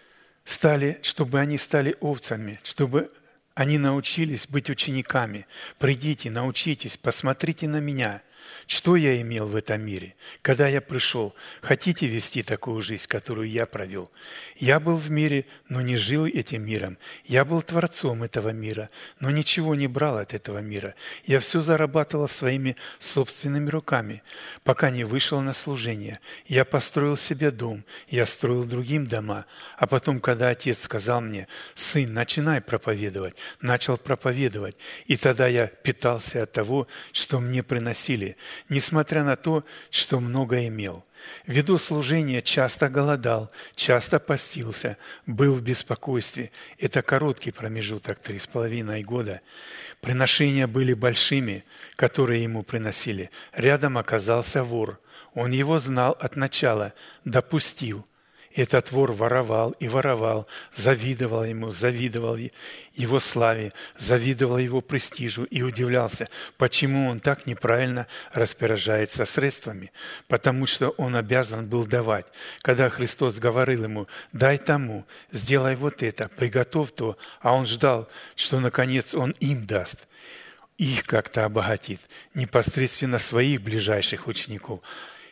стали, чтобы они стали овцами, чтобы они научились быть учениками. Придите, научитесь, посмотрите на меня. Что я имел в этом мире, когда я пришел? Хотите вести такую жизнь, которую я провел? Я был в мире, но не жил этим миром. Я был творцом этого мира, но ничего не брал от этого мира. Я все зарабатывал своими собственными руками, пока не вышел на служение. Я построил себе дом, я строил другим дома. А потом, когда отец сказал мне: «Сын, начинай проповедовать», начал проповедовать. И тогда я питался от того, что мне приносили, несмотря на то, что много имел. Ввиду служения часто голодал, часто постился, был в беспокойстве. Это короткий промежуток, три с половиной года. Приношения были большими, которые ему приносили. Рядом оказался вор. Он его знал от начала, допустил. Этот вор воровал и воровал, завидовал ему, завидовал его славе, завидовал его престижу и удивлялся, почему он так неправильно распоряжается средствами, потому что он обязан был давать. Когда Христос говорил ему: «Дай тому, сделай вот это, приготовь то», а он ждал, что наконец он им даст, их как-то обогатит, непосредственно своих ближайших учеников.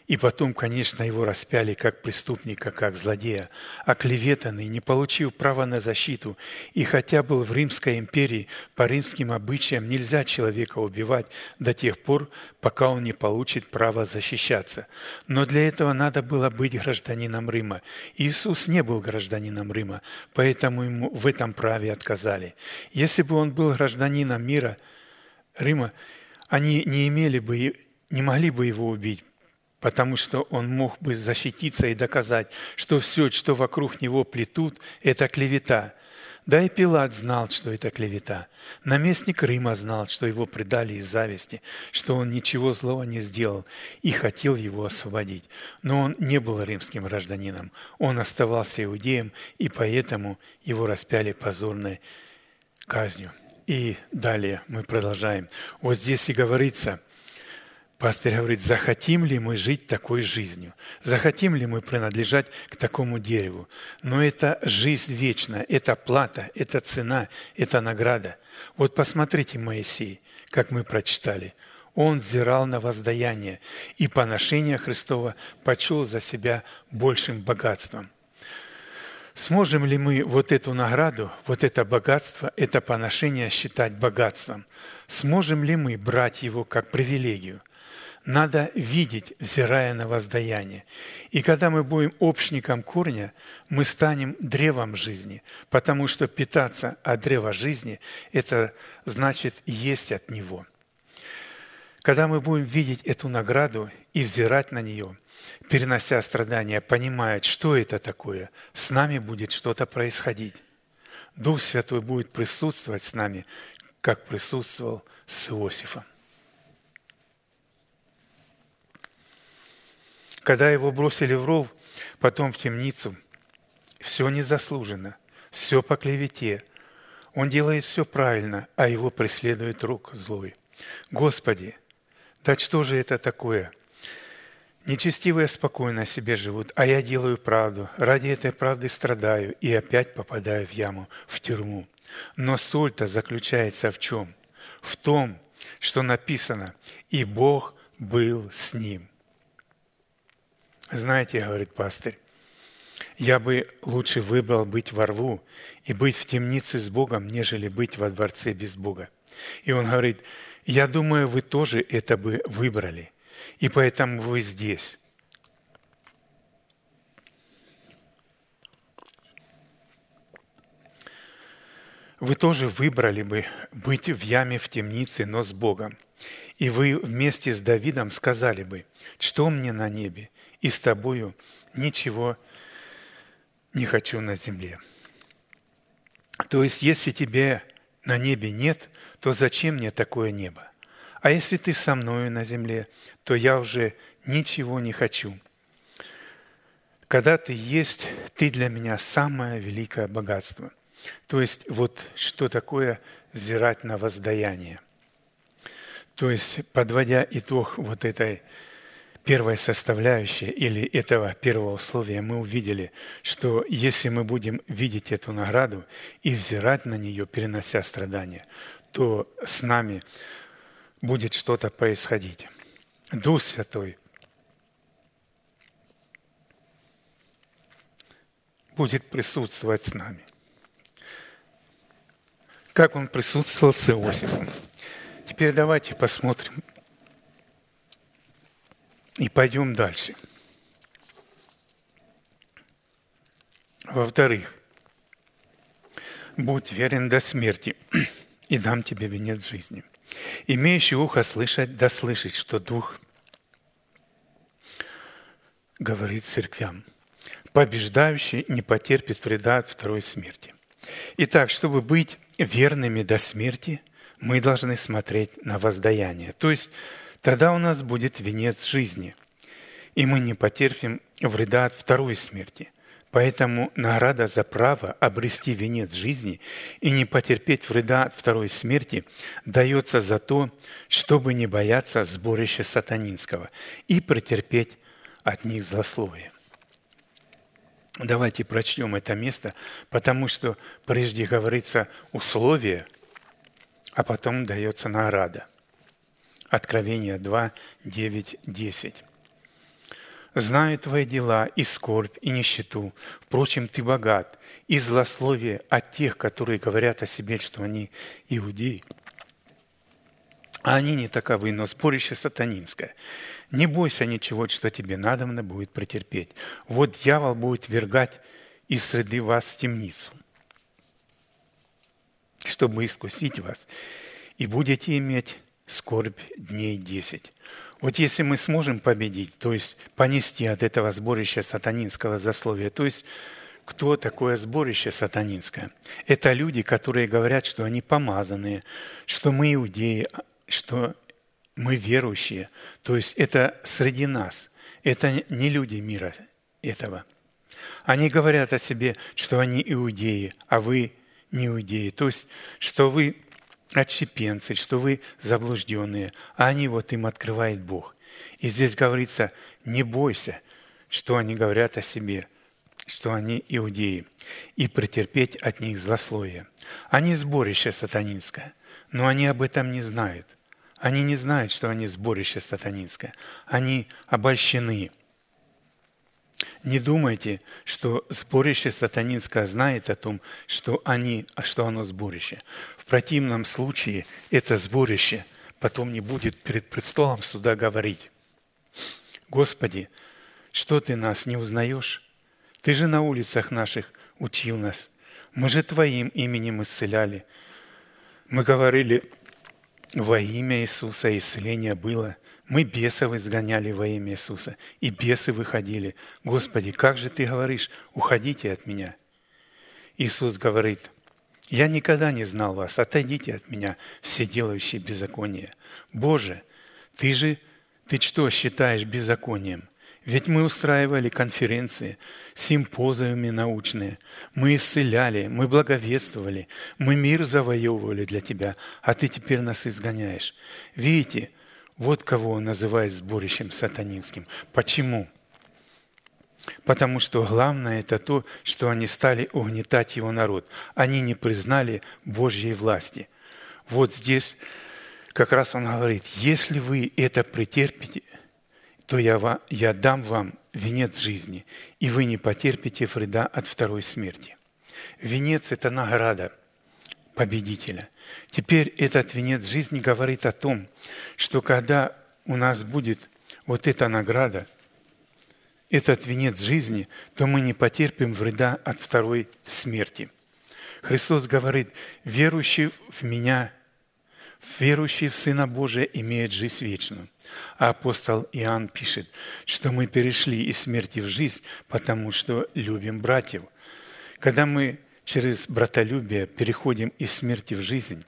И потом, конечно, его распяли как преступника, как злодея, оклеветанный, не получив права на защиту. И хотя был в Римской империи, по римским обычаям нельзя человека убивать до тех пор, пока он не получит право защищаться. Но для этого надо было быть гражданином Рима. Иисус не был гражданином Рима, поэтому ему в этом праве отказали. Если бы он был гражданином мира, Рима, они не имели бы, не могли бы его убить, потому что он мог бы защититься и доказать, что все, что вокруг него плетут, это клевета. Да и Пилат знал, что это клевета. Наместник Рима знал, что его предали из зависти, что он ничего злого не сделал и хотел его освободить. Но он не был римским гражданином, он оставался иудеем, и поэтому его распяли позорной казнью. И далее мы продолжаем. Вот здесь и говорится, пастырь говорит, захотим ли мы жить такой жизнью? Захотим ли мы принадлежать к такому дереву? Но это жизнь вечная, это плата, это цена, это награда. Вот посмотрите, Моисей, как мы прочитали. Он взирал на воздаяние и поношение Христова почел за себя большим богатством. Сможем ли мы вот эту награду, вот это богатство, это поношение считать богатством? Сможем ли мы брать его как привилегию? Надо видеть, взирая на воздаяние. И когда мы будем общником корня, мы станем древом жизни, потому что питаться от древа жизни – это значит есть от него. Когда мы будем видеть эту награду и взирать на нее, перенося страдания, понимая, что это такое, с нами будет что-то происходить. Дух Святой будет присутствовать с нами, как присутствовал с Иосифом. Когда его бросили в ров, потом в темницу, все незаслуженно, все по клевете. Он делает все правильно, а его преследует рук злой. Господи, да что же это такое? Нечестивые спокойно себе живут, а я делаю правду. Ради этой правды страдаю и опять попадаю в яму, в тюрьму. Но соль-то заключается в чем? В том, что написано, и Бог был с ним. Знаете, говорит пастырь, я бы лучше выбрал быть во рву и быть в темнице с Богом, нежели быть во дворце без Бога. И он говорит, я думаю, вы тоже это бы выбрали, и поэтому вы здесь. Вы тоже выбрали бы быть в яме в темнице, но с Богом. И вы вместе с Давидом сказали бы, что мне на небе, и с тобою ничего не хочу на земле. То есть, если тебе на небе нет, то зачем мне такое небо? А если ты со мною на земле, то я уже ничего не хочу. Когда ты есть, ты для меня самое великое богатство. То есть, вот что такое взирать на воздаяние. То есть, подводя итог вот этой первой составляющей или этого первого условия, мы увидели, что если мы будем видеть эту награду и взирать на нее, перенося страдания, то с нами будет что-то происходить. Дух Святой будет присутствовать с нами. Как он присутствовал с Иосифом. Теперь давайте посмотрим и пойдем дальше. Во-вторых, будь верен до смерти, и дам тебе венец жизни. Имеющий ухо слышать, да слышит, что Дух говорит церквям. Побеждающий не потерпит вреда от второй смерти. Итак, чтобы быть верными до смерти, мы должны смотреть на воздаяние. То есть тогда у нас будет венец жизни, и мы не потерпим вреда от второй смерти. Поэтому награда за право обрести венец жизни и не потерпеть вреда от второй смерти дается за то, чтобы не бояться сборища сатанинского и претерпеть от них злословие. Давайте прочтем это место, потому что прежде говорится условие, а потом дается награда. Откровение два, девять, десять. Знаю твои дела, и скорбь, и нищету. Впрочем, ты богат, и злословие от тех, которые говорят о себе, что они иудеи. А они не таковы, но сборище сатанинское. Не бойся ничего, что тебе надобно будет претерпеть. Вот дьявол будет вергать из среды вас в темницу, чтобы искусить вас, и будете иметь скорбь дней десять. Вот если мы сможем победить, то есть понести от этого сборища сатанинского злословия, то есть кто такое сборище сатанинское? Это люди, которые говорят, что они помазанные, что мы иудеи, что мы верующие. То есть это среди нас. Это не люди мира этого. Они говорят о себе, что они иудеи, а вы не иудеи. То есть, что вы отщепенцы, что вы заблужденные, а они вот им открывает Бог. И здесь говорится, не бойся, что они говорят о себе, что они иудеи, и претерпеть от них злословие. Они сборище сатанинское, но они об этом не знают. Они не знают, что они сборище сатанинское. Они обольщены. Не думайте, что сборище сатанинское знает о том, что, они, что оно сборище. В противном случае это сборище потом не будет перед престолом суда говорить: «Господи, что Ты нас не узнаешь? Ты же на улицах наших учил нас. Мы же Твоим именем исцеляли. Мы говорили во имя Иисуса, исцеление было. Мы бесов изгоняли во имя Иисуса, и бесы выходили. Господи, как же Ты говоришь, уходите от меня?» Иисус говорит: «Я никогда не знал вас, отойдите от меня, все делающие беззаконие». Боже, Ты же, Ты что считаешь беззаконием? Ведь мы устраивали конференции, симпозиумы научные, мы исцеляли, мы благовествовали, мы мир завоевывали для Тебя, а Ты теперь нас изгоняешь. Видите, вот кого он называет сборищем сатанинским. Почему? Потому что главное это то, что они стали угнетать его народ. Они не признали Божьей власти. Вот здесь как раз он говорит: если вы это претерпите, то я, вам, я дам вам венец жизни, и вы не потерпите вреда от второй смерти. Венец – это награда победителя. Теперь этот венец жизни говорит о том, что когда у нас будет вот эта награда, этот венец жизни, то мы не потерпим вреда от второй смерти. Христос говорит: верующий в Меня, верующий в Сына Божия имеет жизнь вечную. А апостол Иоанн пишет, что мы перешли из смерти в жизнь, потому что любим братьев. Когда мы через братолюбие переходим из смерти в жизнь,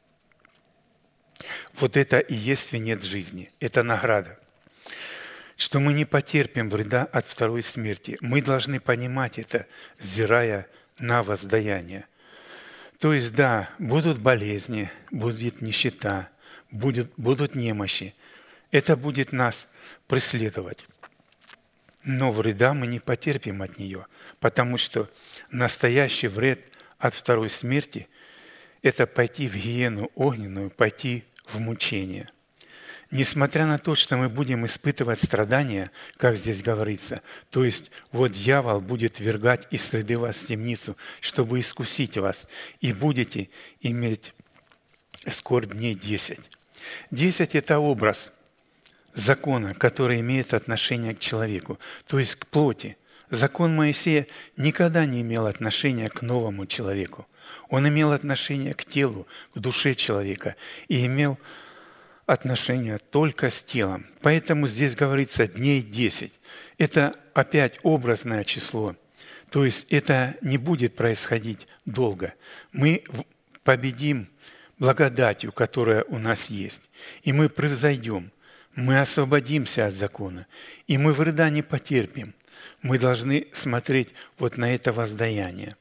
вот это и есть венец жизни, это награда. Что мы не потерпим вреда от второй смерти. Мы должны понимать это, взирая на воздаяние. То есть, да, будут болезни, будет нищета, будет, будут немощи. Это будет нас преследовать. Но вреда мы не потерпим от нее, потому что настоящий вред от второй смерти – это пойти в гиену огненную, пойти в мучение. Несмотря на то, что мы будем испытывать страдания, как здесь говорится, то есть вот дьявол будет ввергать из среды вас в темницу, чтобы искусить вас, и будете иметь скорбь дней десять. Десять – это образ закона, который имеет отношение к человеку, то есть к плоти. Закон Моисея никогда не имел отношения к новому человеку. Он имел отношение к телу, к душе человека и имел отношения только с телом. Поэтому здесь говорится дней десять. Это опять образное число. То есть это не будет происходить долго. Мы победим благодатью, которая у нас есть. И мы превзойдем. Мы освободимся от закона. И мы вреда не потерпим. Мы должны смотреть вот на это воздаяние.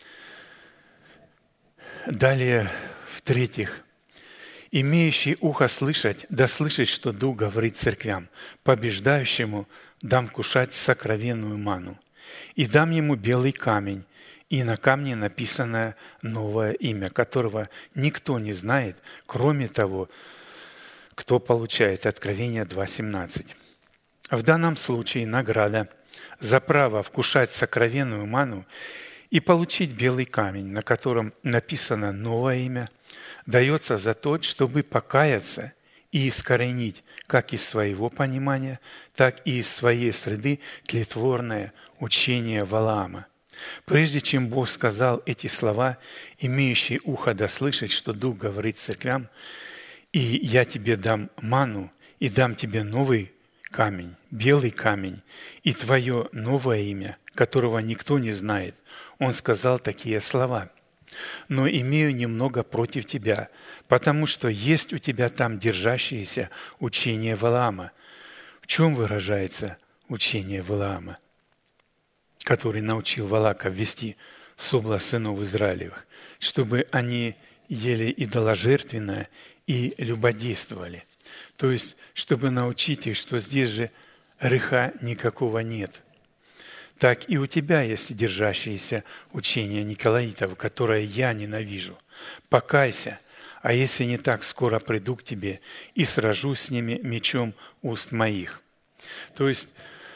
Далее, в-третьих, имеющий ухо слышать, да слышать, что Дух говорит церквям, побеждающему дам кушать сокровенную ману, и дам ему белый камень, и на камне написано новое имя, которого никто не знает, кроме того, кто получает. Откровение два семнадцать. В данном случае награда за право вкушать сокровенную ману и получить белый камень, на котором написано новое имя, дается за то, чтобы покаяться и искоренить как из своего понимания, так и из своей среды тлетворное учение Валаама. Прежде чем Бог сказал эти слова, имеющие ухо да слышать, что Дух говорит церквям, «И я тебе дам ману, и дам тебе новый камень, белый камень, и твое новое имя, которого никто не знает», Он сказал такие слова: «Но имею немного против тебя, потому что есть у тебя там держащееся учение Валаама». В чем выражается учение Валаама, который научил Валака ввести в собла сынов Израилевых, чтобы они ели идоложертвенное и любодействовали? То есть, чтобы научить их, что здесь же греха никакого нет. Так и у тебя есть держащееся учение Николаитов, которое я ненавижу. Покайся, а если не так, скоро приду к тебе и сражусь с ними мечом уст моих». То есть,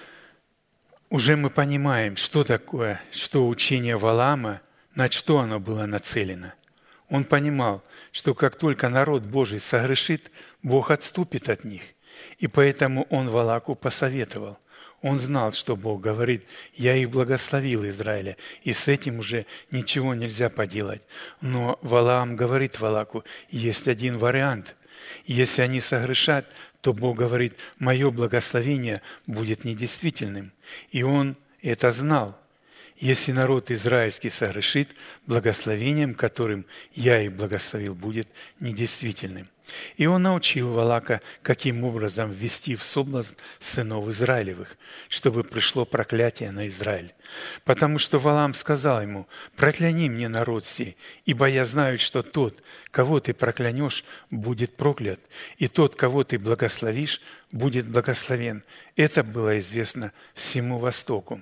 уже мы понимаем, что такое, что учение Валаама, на что оно было нацелено. Он понимал, что как только народ Божий согрешит, Бог отступит от них. И поэтому он Валаку посоветовал. Он знал, что Бог говорит: «Я их благословил, Израиля», и с этим уже ничего нельзя поделать. Но Валаам говорит Валаку: есть один вариант. Если они согрешат, то Бог говорит: «Мое благословение будет недействительным». И он это знал. Если народ израильский согрешит, благословением, которым я их благословил, будет недействительным. И он научил Валака, каким образом ввести в соблазн сынов Израилевых, чтобы пришло проклятие на Израиль. Потому что Валаам сказал ему: «Прокляни мне народ сей, ибо я знаю, что тот, кого ты проклянешь, будет проклят, и тот, кого ты благословишь, будет благословен». Это было известно всему Востоку,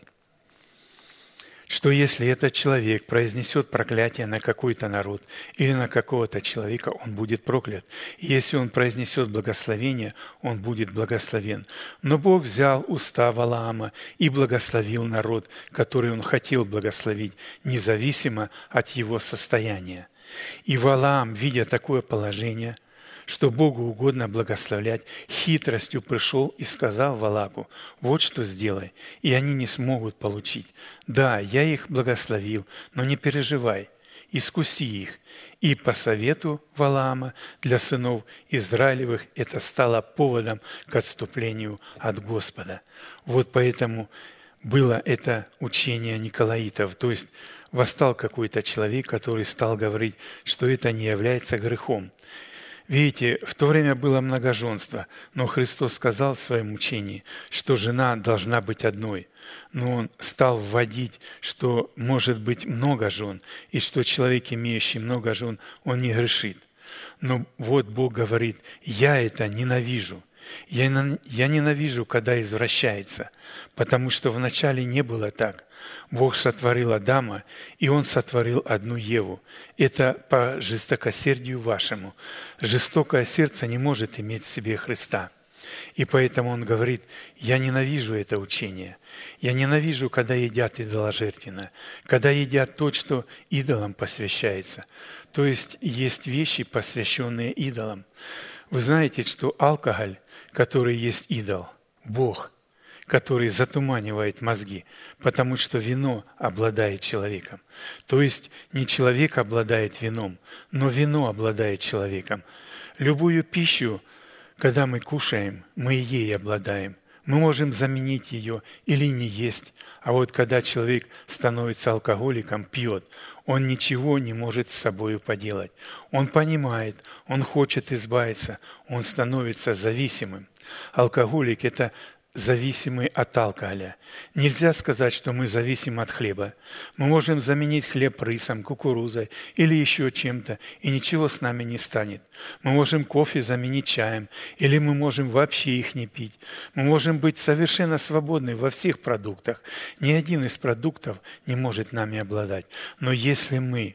что если этот человек произнесет проклятие на какой-то народ или на какого-то человека, он будет проклят. И если он произнесет благословение, он будет благословен. Но Бог взял уста Валаама и благословил народ, который он хотел благословить, независимо от его состояния. И Валаам, видя такое положение, что Богу угодно благословлять, хитростью пришел и сказал Валаку: «Вот что сделай, и они не смогут получить. Да, я их благословил, но не переживай, искуси их». И по совету Валаама для сынов Израилевых это стало поводом к отступлению от Господа. Вот поэтому было это учение Николаитов, то есть восстал какой-то человек, который стал говорить, что это не является грехом. Видите, в то время было многоженство, но Христос сказал в своем учении, что жена должна быть одной. Но Он стал вводить, что может быть много жен, и что человек, имеющий много жен, он не грешит. Но вот Бог говорит: «Я это ненавижу». Я ненавижу, когда извращается, потому что вначале не было так. Бог сотворил Адама, и Он сотворил одну Еву. Это по жестокосердию вашему. Жестокое сердце не может иметь в себе Христа. И поэтому Он говорит: «Я ненавижу это учение. Я ненавижу, когда едят идоложертвенное, когда едят то, что идолам посвящается». То есть есть вещи, посвященные идолам. Вы знаете, что алкоголь, который есть идол, Бог, который затуманивает мозги, потому что вино обладает человеком. То есть не человек обладает вином, но вино обладает человеком. Любую пищу, когда мы кушаем, мы ей обладаем. Мы можем заменить ее или не есть. А вот когда человек становится алкоголиком, пьет, он ничего не может с собой поделать. Он понимает, он хочет избавиться, он становится зависимым. Алкоголик – это зависимый от алкоголя. Нельзя сказать, что мы зависим от хлеба. Мы можем заменить хлеб рисом, кукурузой или еще чем-то, и ничего с нами не станет. Мы можем кофе заменить чаем, или мы можем вообще их не пить. Мы можем быть совершенно свободны во всех продуктах. Ни один из продуктов не может нами обладать. Но если мы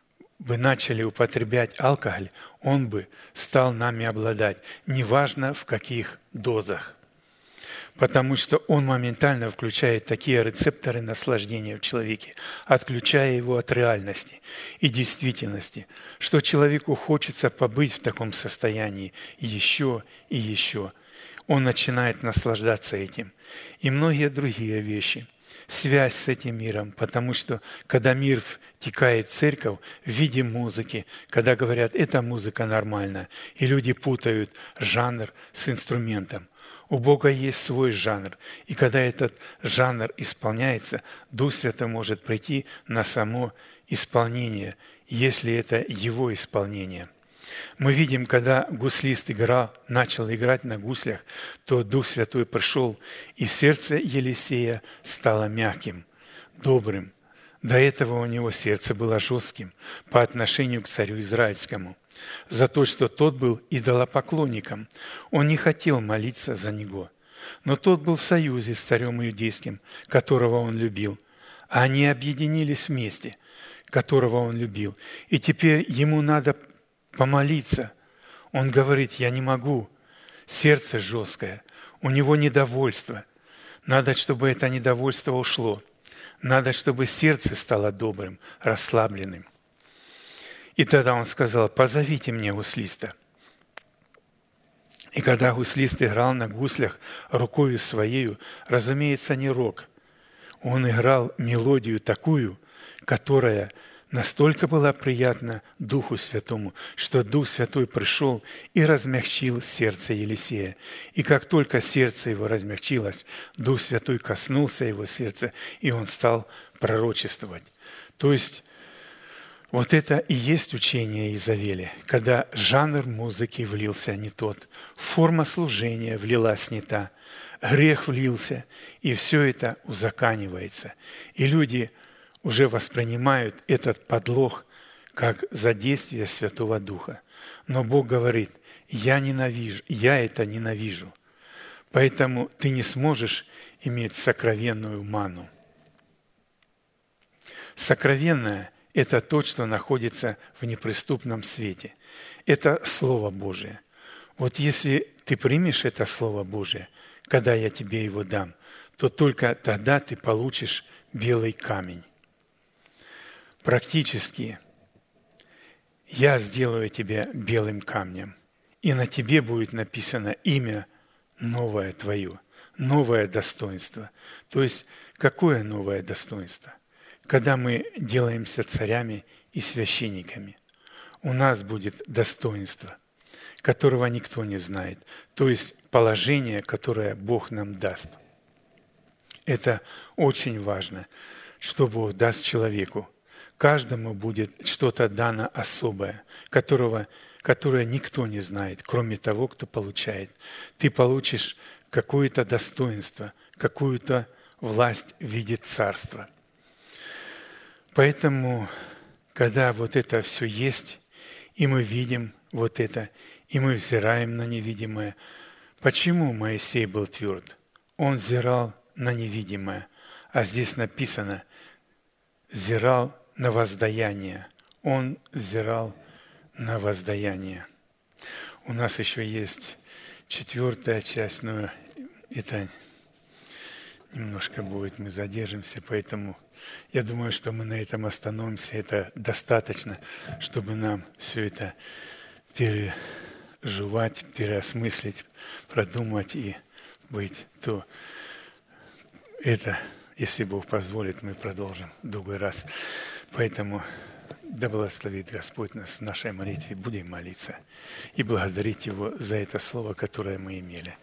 бы начали употреблять алкоголь, он бы стал нами обладать, неважно в каких дозах. потому что он моментально включает такие рецепторы наслаждения в человеке, отключая его от реальности и действительности, что человеку хочется побыть в таком состоянии еще и еще. Он начинает наслаждаться этим. И многие другие вещи. Связь с этим миром, потому что когда мир втекает в церковь в виде музыки, когда говорят, эта музыка нормальная, и люди путают жанр с инструментом. У Бога есть свой жанр, и когда этот жанр исполняется, Дух Святой может прийти на само исполнение, если это Его исполнение. Мы видим, когда гуслист играл, начал играть на гуслях, то Дух Святой пришел, и сердце Елисея стало мягким, добрым. До этого у него сердце было жестким по отношению к царю израильскому, за то, что тот был идолопоклонником. Он не хотел молиться за него. Но тот был в союзе с царем иудейским, которого он любил. А они объединились вместе, которого он любил. И теперь ему надо помолиться. Он говорит, я не могу. Сердце жесткое. У него недовольство. Надо, чтобы это недовольство ушло. Надо, чтобы сердце стало добрым, расслабленным. И тогда он сказал, позовите мне гуслиста. И когда гуслист играл на гуслях рукою своею, разумеется, не рок. Он играл мелодию такую, которая настолько была приятна Духу Святому, что Дух Святой пришел и размягчил сердце Елисея. И как только сердце его размягчилось, Дух Святой коснулся его сердца, и он стал пророчествовать. То есть вот это и есть учение Изавели, когда жанр музыки влился не тот, форма служения влилась не та, грех влился, и все это узаканивается. И люди уже воспринимают этот подлог как задействие Святого Духа. Но Бог говорит, я ненавижу, я это ненавижу. Поэтому ты не сможешь иметь сокровенную ману. Сокровенное – это то, что находится в неприступном свете. Это Слово Божие. Вот если ты примешь это Слово Божие, когда я тебе его дам, то только тогда ты получишь белый камень. Практически я сделаю тебя белым камнем, и на тебе будет написано имя новое твое, новое достоинство. То есть, какое новое достоинство? Когда мы делаемся царями и священниками, у нас будет достоинство, которого никто не знает, то есть положение, которое Бог нам даст. Это очень важно, что Бог даст человеку. Каждому будет что-то дано особое, которого, которое никто не знает, кроме того, кто получает. Ты получишь какое-то достоинство, какую-то власть в виде царства. Поэтому, когда вот это все есть, и мы видим вот это, и мы взираем на невидимое, почему Моисей был тверд? Он взирал на невидимое, а здесь написано «взирал на воздаяние». Он взирал на воздаяние. У нас еще есть четвертая часть, но это немножко будет, мы задержимся, поэтому я думаю, что мы на этом остановимся. Это достаточно, чтобы нам все это переживать, переосмыслить, продумать и быть. То это, если Бог позволит, мы продолжим в другой раз. Поэтому да благословит Господь нас в нашей молитве. Будем молиться и благодарить Его за это слово, которое мы имели.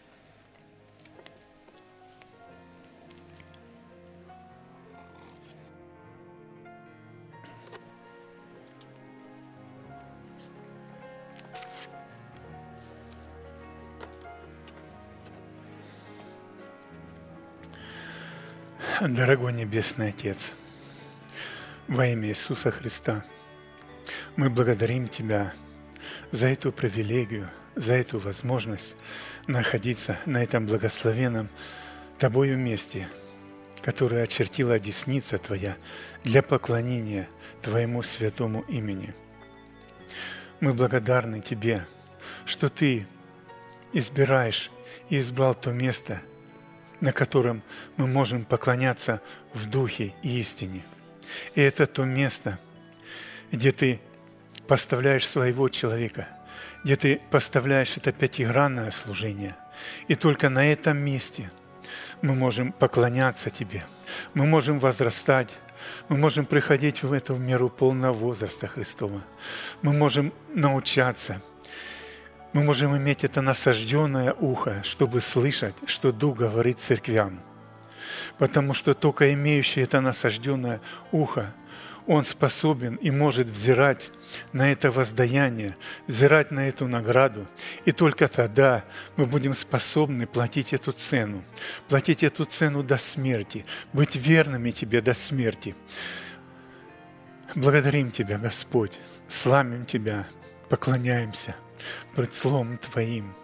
Дорогой Небесный Отец, во имя Иисуса Христа, мы благодарим Тебя за эту привилегию, за эту возможность находиться на этом благословенном Тобою месте, которое очертила десница Твоя для поклонения Твоему святому имени. Мы благодарны Тебе, что Ты избираешь и избрал то место, на котором мы можем поклоняться в духе и истине. И это то место, где Ты поставляешь своего человека, где Ты поставляешь это пятигранное служение. И только на этом месте мы можем поклоняться Тебе, мы можем возрастать, мы можем приходить в эту меру полного возраста Христова, мы можем научаться, мы можем иметь это насажденное ухо, чтобы слышать, что Дух говорит церквям. Потому что только имеющий это насажденное ухо, он способен и может взирать на это воздаяние, взирать на эту награду. И только тогда мы будем способны платить эту цену, платить эту цену до смерти, быть верными Тебе до смерти. Благодарим Тебя, Господь, славим Тебя, поклоняемся пред Словом Твоим.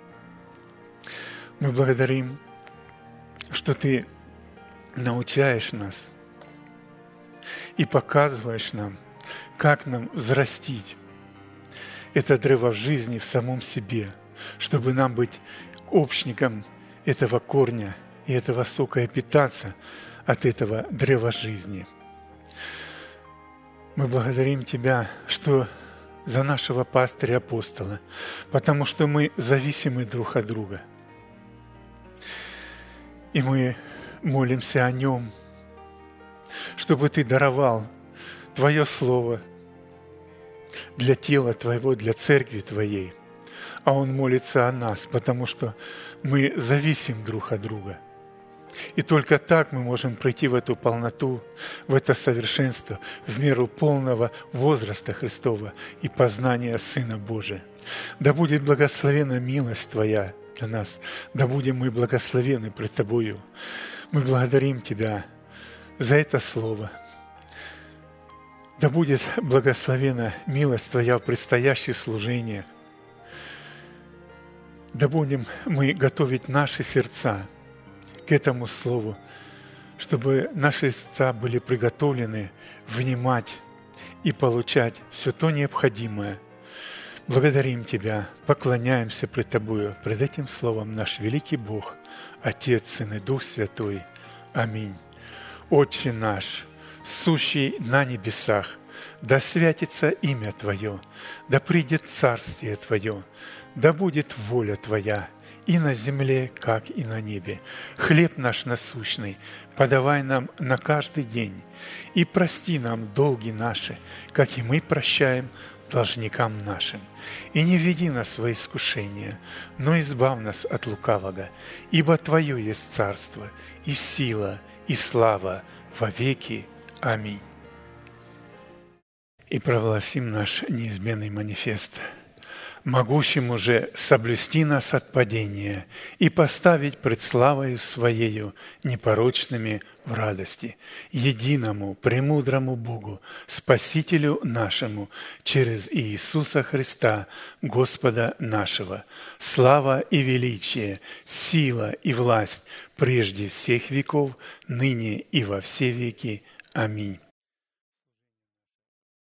Мы благодарим, что Ты научаешь нас и показываешь нам, как нам взрастить это древо в жизни в самом себе, чтобы нам быть общником этого корня и этого сока и питаться от этого древа жизни. Мы благодарим Тебя, что за нашего пастыря-апостола, потому что мы зависимы друг от друга. И мы молимся о нем, чтобы Ты даровал Твое Слово для тела Твоего, для церкви Твоей. А он молится о нас, потому что мы зависим друг от друга. И только так мы можем прийти в эту полноту, в это совершенство, в меру полного возраста Христова и познания Сына Божия. Да будет благословена милость Твоя для нас, да будем мы благословены пред Тобою. Мы благодарим Тебя за это слово. Да будет благословена милость Твоя в предстоящих служениях. Да будем мы готовить наши сердца к этому слову, чтобы наши сердца были приготовлены внимать и получать все то необходимое. Благодарим Тебя, поклоняемся пред Тобою, пред этим словом наш великий Бог, Отец, Сын и Дух Святой. Аминь. Отче наш, сущий на небесах, да святится имя Твое, да придет царствие Твое, да будет воля Твоя, и на земле, как и на небе. Хлеб наш насущный подавай нам на каждый день, и прости нам долги наши, как и мы прощаем должникам нашим. И не веди нас во искушение, но избавь нас от лукавого, ибо Твое есть царство, и сила, и слава во веки. Аминь. И провозгласим наш неизменный манифест. Могущему же соблюсти нас от падения и поставить пред славою Своею непорочными в радости, единому, премудрому Богу, Спасителю нашему, через Иисуса Христа, Господа нашего, слава и величие, сила и власть прежде всех веков, ныне и во все веки. Аминь.